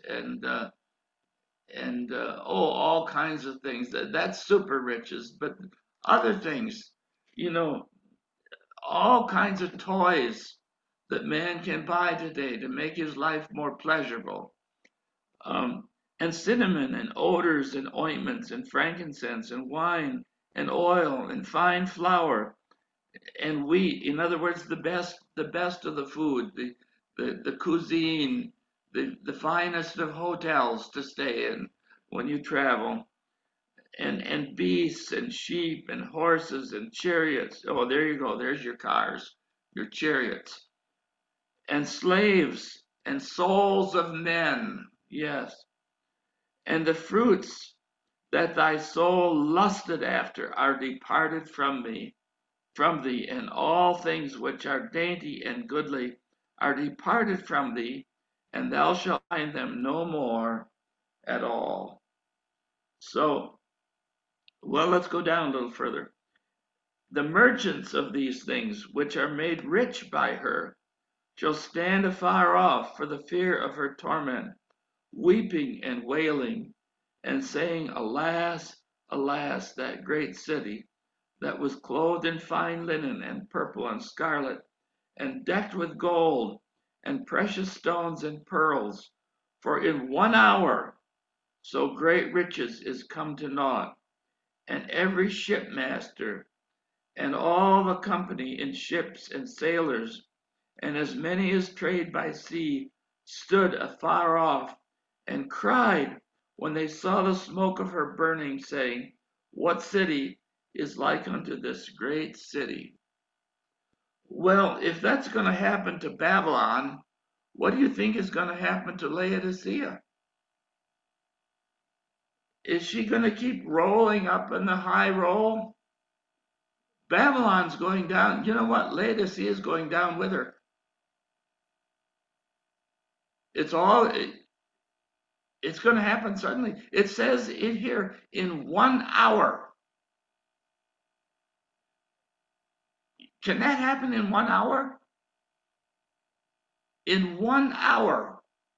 and all kinds of things. That's super riches. But other things, you know, all kinds of toys that man can buy today to make his life more pleasurable. And cinnamon and odors and ointments and frankincense and wine and oil and fine flour and wheat. In other words, the best of the food, the cuisine, the finest of hotels to stay in when you travel, and beasts and sheep and horses and chariots. Oh, there you go. There's your cars, your chariots, and slaves and souls of men. Yes, and the fruits that thy soul lusted after are departed from thee, and all things which are dainty and goodly are departed from thee, and thou shalt find them no more at all. So, well, let's go down a little further. The merchants of these things, which are made rich by her, shall stand afar off for the fear of her torment, weeping and wailing, and saying, Alas, alas, that great city, that was clothed in fine linen and purple and scarlet, and decked with gold and precious stones and pearls, for in 1 hour so great riches is come to naught, and every shipmaster and all the company in ships and sailors, and as many as trade by sea, stood afar off and cried when they saw the smoke of her burning, saying, What city is like unto this great city? Well, if that's going to happen to Babylon, what do you think is going to happen to Laodicea? Is she going to keep rolling up in the high roll? Babylon's going down. You know what? Laodicea is going down with her. It's going to happen suddenly. It says in here, in 1 hour. Can that happen in 1 hour? In 1 hour.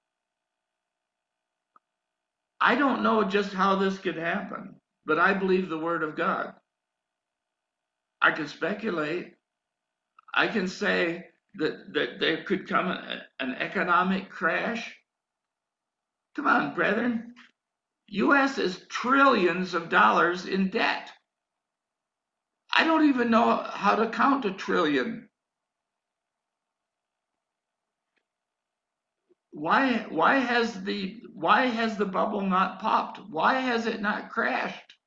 I don't know just how this could happen, but I believe the word of God. I can speculate. I can say that there could come an economic crash. Come on, brethren. U.S. is trillions of dollars in debt. I don't even know how to count a trillion. Why has the bubble not popped? Why has it not crashed?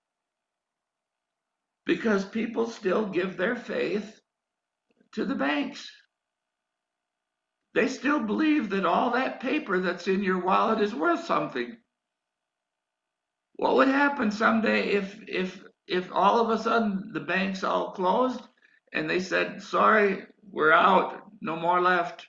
Because people still give their faith to the banks. They still believe that all that paper that's in your wallet is worth something. What would happen someday if all of a sudden the banks all closed and they said, sorry, we're out, no more left?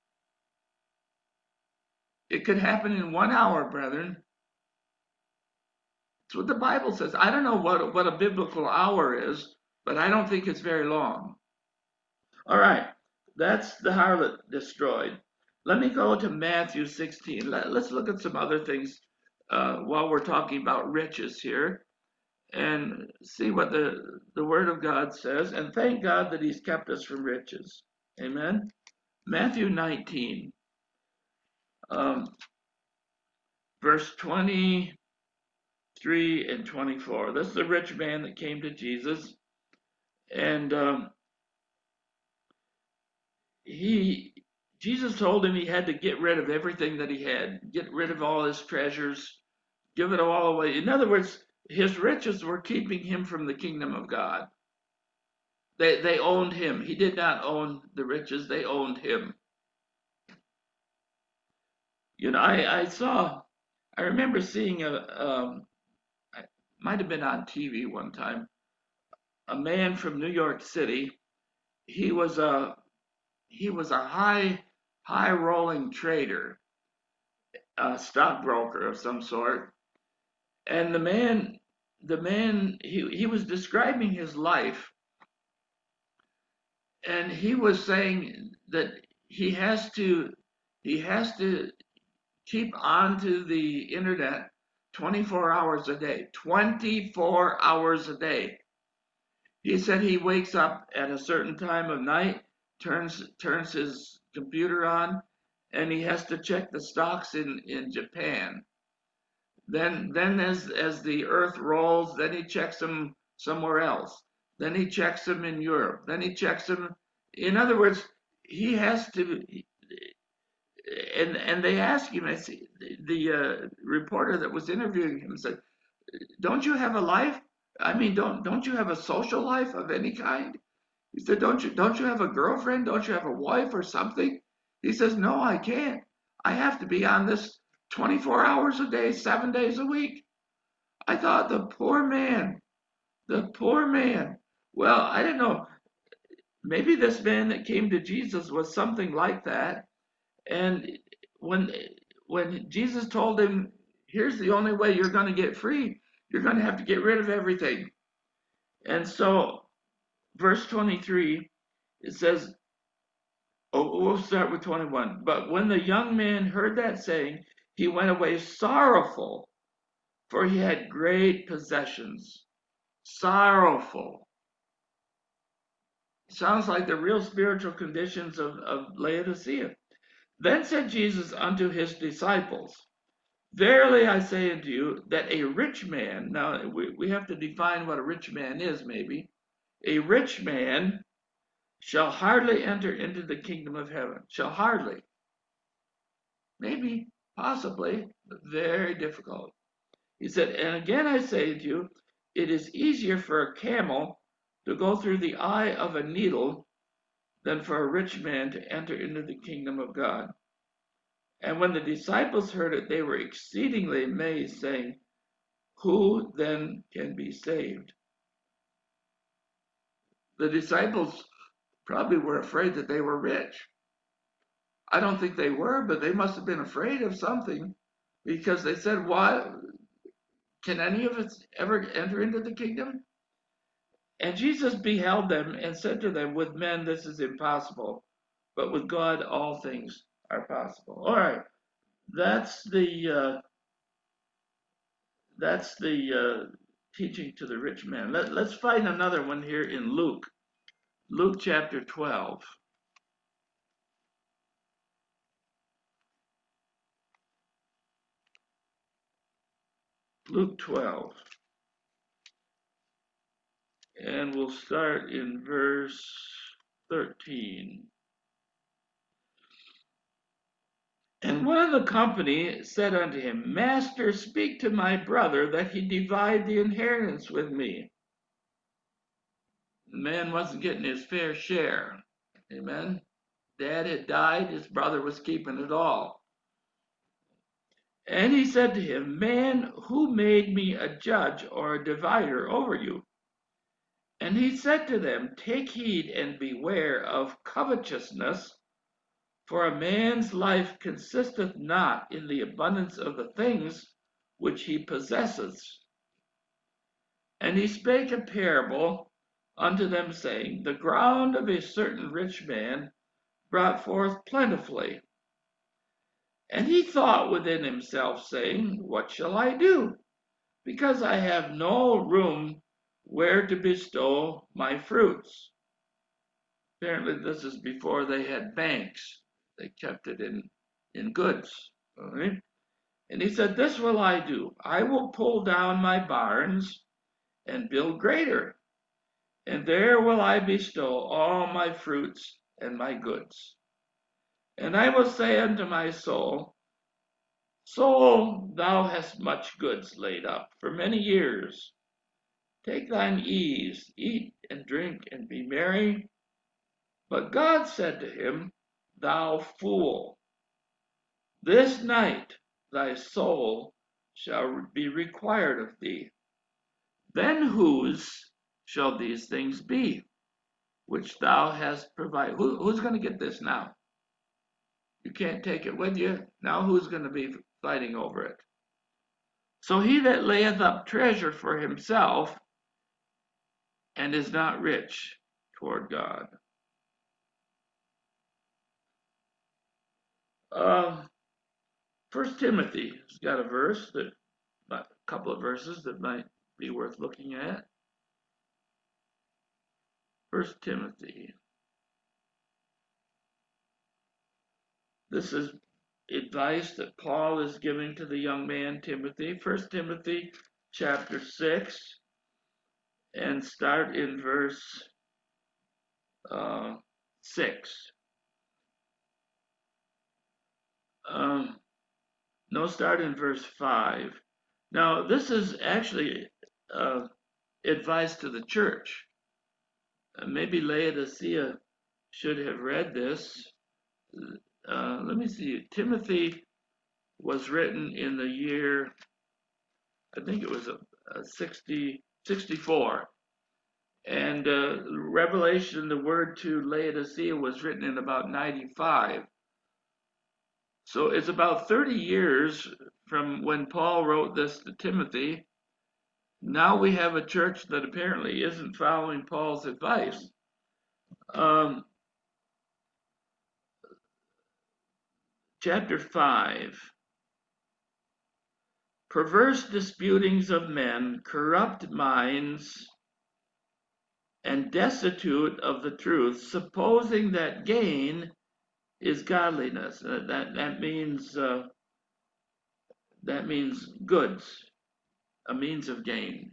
It could happen in 1 hour, brethren. That's what the Bible says. I don't know what a biblical hour is, but I don't think it's very long. All right, that's the harlot destroyed. Let me go to Matthew 16. Let's look at some other things while we're talking about riches here and see what the Word of God says. And thank God that He's kept us from riches. Amen. Matthew 19, verse 20 3 and 24. This is the rich man that came to Jesus, and Jesus told him he had to get rid of everything that he had, get rid of all his treasures, give it all away. In other words, his riches were keeping him from the kingdom of God. They owned him. He did not own the riches, they owned him. You know, I remember seeing it might have been on TV one time, a man from New York City. He was a high rolling trader, a stockbroker of some sort. And he was describing his life, and he was saying that he has to keep onto the internet 24 hours a day. 24 hours a day. He said he wakes up at a certain time of night, turns his computer on, and he has to check the stocks in Japan. Then as the earth rolls, then he checks them somewhere else. Then he checks them in Europe. Then he checks them. In other words, he has to. And they asked him. I see the reporter that was interviewing him said, "Don't you have a life? I mean, don't you have a social life of any kind?" He said, "Don't you have a girlfriend? Don't you have a wife or something?" He says, "No, I can't. I have to be on this 24 hours a day, 7 days a week." I thought, the poor man, the poor man. Well, I don't know. Maybe this man that came to Jesus was something like that. And when Jesus told him, "Here's the only way you're going to get free. You're going to have to get rid of everything." And so, verse 23, it says, oh, we'll start with 21. But when the young man heard that saying, he went away sorrowful, for he had great possessions. Sorrowful. Sounds like the real spiritual conditions of Laodicea. Then said Jesus unto his disciples, "Verily I say unto you, that a rich man," now we have to define what a rich man is, maybe. "A rich man shall hardly enter into the kingdom of heaven." Shall hardly. Maybe, possibly, but very difficult. He said, "And again I say to you, it is easier for a camel to go through the eye of a needle than for a rich man to enter into the kingdom of God." And when the disciples heard it, they were exceedingly amazed, saying, "Who then can be saved?" The disciples probably were afraid that they were rich. I don't think they were, but they must have been afraid of something, because they said, "Why can any of us ever enter into the kingdom?" And Jesus beheld them and said to them, "With men this is impossible, but with God all things are possible." All right, that's the teaching to the rich man. Let's find another one here in Luke. Luke chapter 12. Luke 12. And we'll start in verse 13. And one of the company said unto him, "Master, speak to my brother that he divide the inheritance with me." The man wasn't getting his fair share. Amen. Dad had died, his brother was keeping it all. And he said to him, "Man, who made me a judge or a divider over you?" And he said to them, "Take heed and beware of covetousness, for a man's life consisteth not in the abundance of the things which he possesses." And he spake a parable unto them, saying, The ground of a certain rich man brought forth plentifully. And he thought within himself, saying, What shall I do? Because I have no room where to bestow my fruits. Apparently this is before they had banks. They kept it in goods. All right? And he said, this will I do. I will pull down my barns and build greater, and there will I bestow all my fruits and my goods. And I will say unto my soul, Soul, thou hast much goods laid up for many years. Take thine ease, eat and drink and be merry. But God said to him, Thou fool, this night thy soul shall be required of thee. Then whose shall these things be, which thou hast provided? Who's going to get this now? You can't take it with you. Now who's going to be fighting over it? So he that layeth up treasure for himself and is not rich toward God. First Timothy has got a verse a couple of verses that might be worth looking at. First Timothy. This is advice that Paul is giving to the young man Timothy. First Timothy chapter 6, and start in verse 6. No, start in verse 5. Now, this is actually advice to the church. Maybe Laodicea should have read this. Let me see. Timothy was written in the year, I think it was 64. And Revelation, the word to Laodicea, was written in about 95. So it's about 30 years from when Paul wrote this to Timothy. Now we have a church that apparently isn't following Paul's advice. Chapter 5. Perverse disputings of men, corrupt minds, and destitute of the truth, supposing that gain is godliness. That means goods, a means of gain.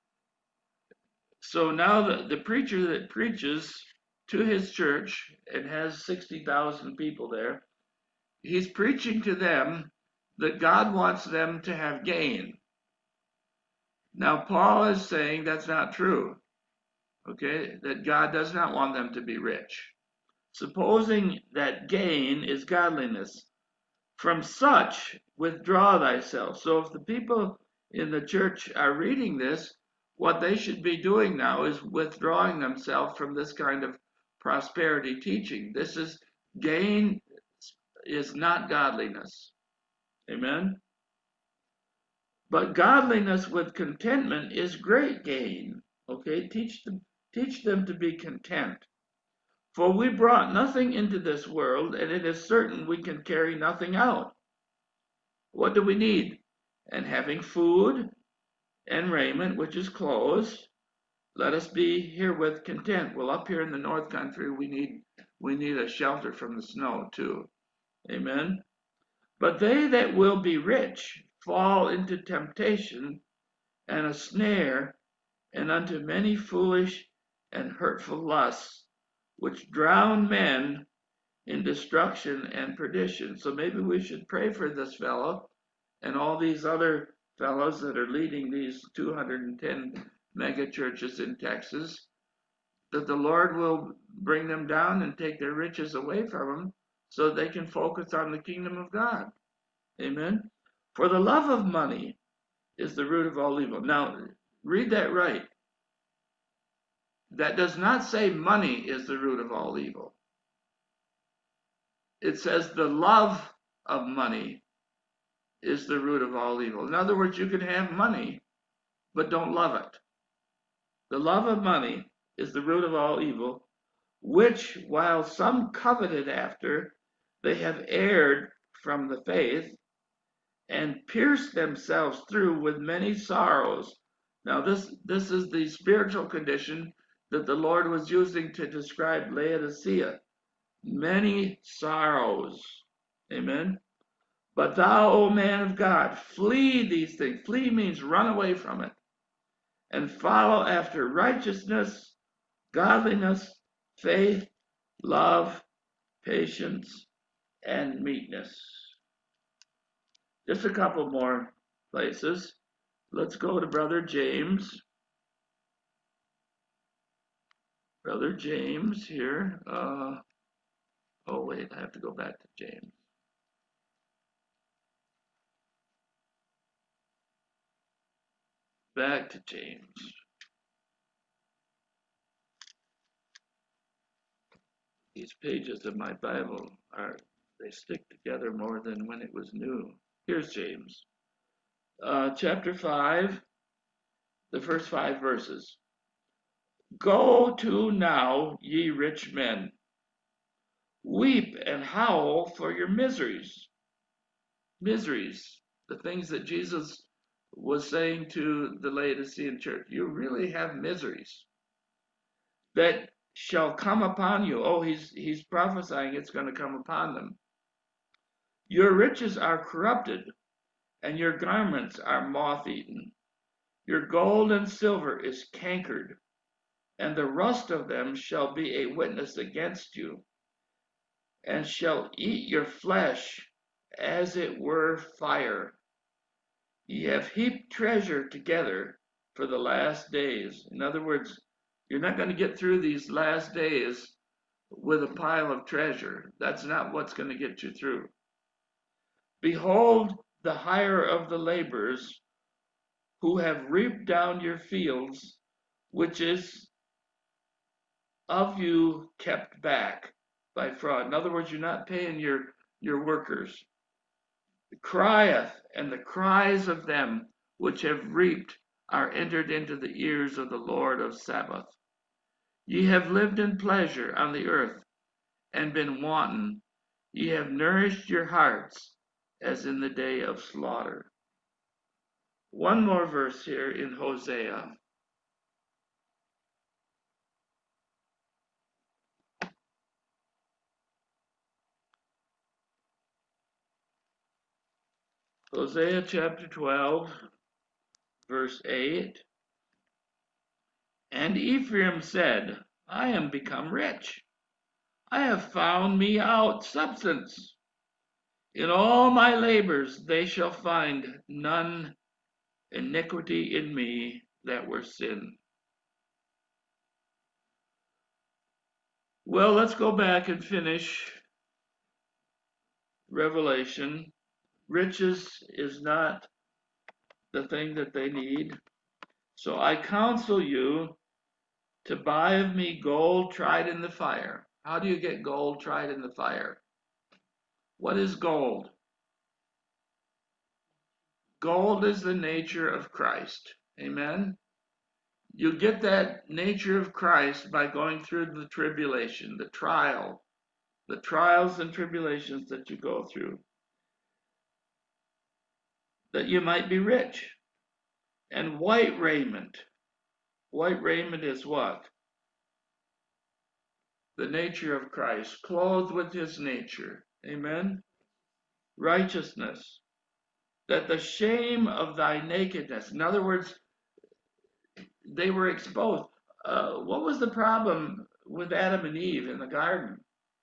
So now the preacher that preaches to his church and has 60,000 people there, he's preaching to them that God wants them to have gain. Now Paul is saying that's not true. Okay, that God does not want them to be rich. Supposing that gain is godliness, from such withdraw thyself. So if the people in the church are reading this, what they should be doing now is withdrawing themselves from this kind of prosperity teaching. This is gain is not godliness. Amen. But godliness with contentment is great gain. Okay, teach them to be content. For we brought nothing into this world, and it is certain we can carry nothing out. What do we need? And having food and raiment, which is clothes, let us be herewith content. Well, up here in the North Country, we need a shelter from the snow too. Amen. But they that will be rich fall into temptation and a snare, and unto many foolish and hurtful lusts, which drown men in destruction and perdition. So maybe we should pray for this fellow and all these other fellows that are leading these 210 mega churches in Texas, that the Lord will bring them down and take their riches away from them so they can focus on the kingdom of God. Amen. For the love of money is the root of all evil. Now, read that right. That does not say money is the root of all evil. It says the love of money is the root of all evil. In other words, you can have money, but don't love it. The love of money is the root of all evil, which, while some coveted after, they have erred from the faith and pierced themselves through with many sorrows. Now, this is the spiritual condition that the Lord was using to describe Laodicea. Many sorrows. Amen. But thou, O man of God, flee these things. Flee means run away from it, and follow after righteousness, godliness, faith, love, patience, and meekness. Just a couple more places. Let's go to Brother James. Brother James here. Oh, wait, I have to go back to James. Back to James. These pages of my Bible they stick together more than when it was new. Here's James. Chapter 5, the first 5 verses. Go to now, ye rich men, weep and howl for your miseries. Miseries, the things that Jesus was saying to the Laodicean church. You really have miseries that shall come upon you. Oh, he's prophesying it's going to come upon them. Your riches are corrupted, and your garments are moth-eaten. Your gold and silver is cankered, and the rust of them shall be a witness against you, and shall eat your flesh as it were fire. Ye have heaped treasure together for the last days. In other words, you're not going to get through these last days with a pile of treasure. That's not what's going to get you through. Behold, the hire of the laborers who have reaped down your fields, which is of you kept back by fraud. In other words, you're not paying your workers. Crieth, and the cries of them which have reaped are entered into the ears of the Lord of Sabaoth. Ye have lived in pleasure on the earth, and been wanton. Ye have nourished your hearts as in the day of slaughter. One more verse here in Hosea. Hosea chapter 12, verse 8. And Ephraim said, I am become rich. I have found me out substance. In all my labors they shall find none iniquity in me that were sin. Well, let's go back and finish Revelation. Riches is not the thing that they need. So I counsel you to buy of me gold tried in the fire. How do you get gold tried in the fire? What is gold? Gold is the nature of Christ. Amen? You get that nature of Christ by going through the tribulation, the trials and tribulations that you go through, that you might be rich. And white raiment. White raiment is what? The nature of Christ, clothed with his nature. Amen? Righteousness. That the shame of thy nakedness, in other words, they were exposed. What was the problem with Adam and Eve in the garden?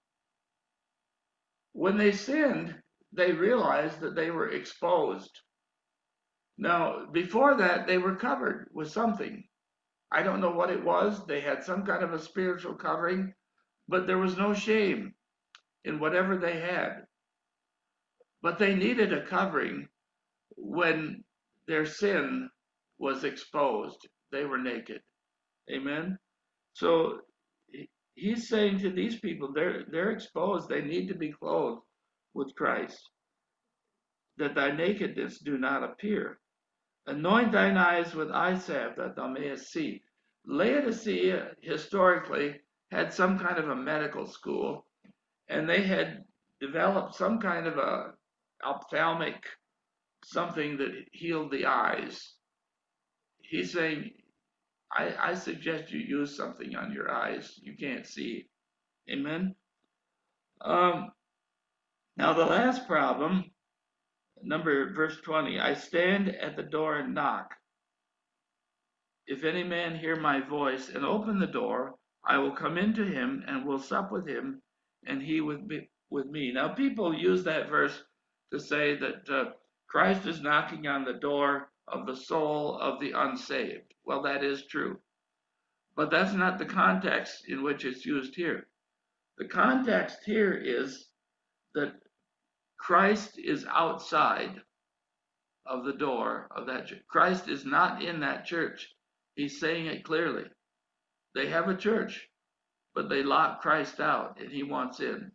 When they sinned, they realized that they were exposed. Now, before that, they were covered with something. I don't know what it was. They had some kind of a spiritual covering, but there was no shame in whatever they had. But they needed a covering when their sin was exposed. They were naked. Amen. So he's saying to these people, they're exposed. They need to be clothed with Christ, that thy nakedness do not appear. Anoint thine eyes with eye salve that thou mayest see. Laodicea historically had some kind of a medical school, and they had developed some kind of a ophthalmic something that healed the eyes. He's saying, I suggest you use something on your eyes. You can't see. Amen. Now the last problem verse 20, I stand at the door and knock. If any man hear my voice and open the door, I will come into him and will sup with him, and he with me. Now, people use that verse to say that Christ is knocking on the door of the soul of the unsaved. Well, that is true. But that's not the context in which it's used here. The context here is that Christ is outside of the door of that church. Christ is not in that church. He's saying it clearly. They have a church, but they lock Christ out and he wants in.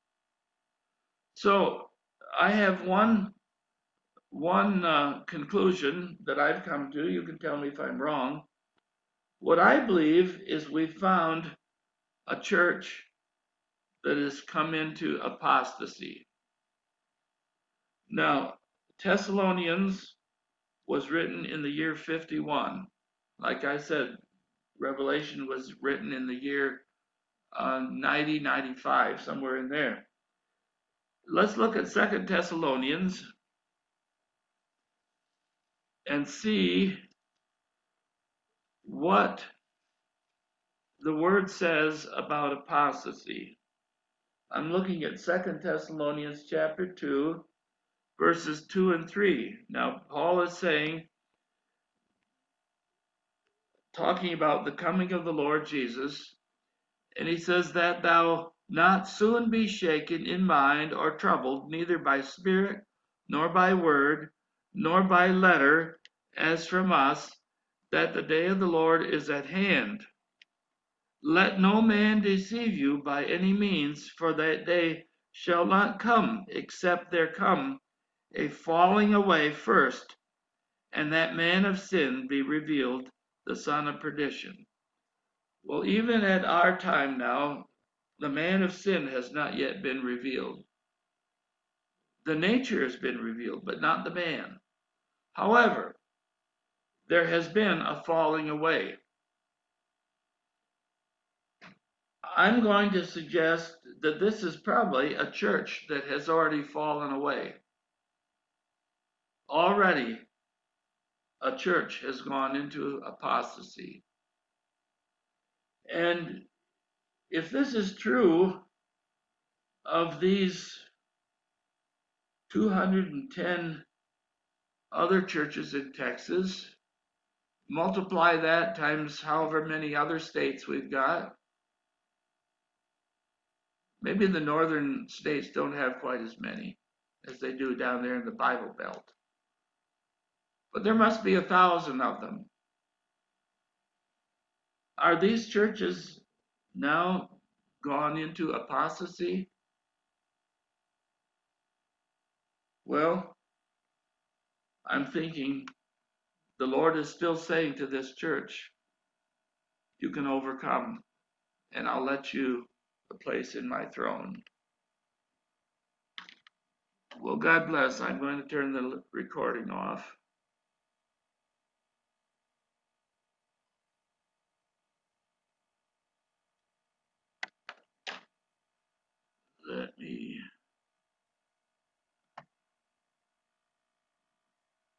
So I have one conclusion that I've come to. You can tell me if I'm wrong. What I believe is we found a church that has come into apostasy. Now, Thessalonians was written in the year 51. Like I said, Revelation was written in the year 90, 95, somewhere in there. Let's look at 2 Thessalonians and see what the word says about apostasy. I'm looking at 2 Thessalonians chapter 2, verses 2 and 3. Now, Paul is talking about the coming of the Lord Jesus, and he says that thou not soon be shaken in mind or troubled, neither by spirit, nor by word, nor by letter, as from us, that the day of the Lord is at hand. Let no man deceive you by any means, for that day shall not come, except there come a falling away first, and that man of sin be revealed, the son of perdition. Well, even at our time now, the man of sin has not yet been revealed. The nature has been revealed, but not the man. However, there has been a falling away. I'm going to suggest that this is probably a church that has already fallen away. Already, a church has gone into apostasy. And if this is true of these 210 other churches in Texas, multiply that times however many other states we've got. Maybe the northern states don't have quite as many as they do down there in the Bible Belt. But there must be 1,000 of them. Are these churches now gone into apostasy? Well, I'm thinking the Lord is still saying to this church, you can overcome, and I'll let you a place in my throne. Well, God bless. I'm going to turn the recording off.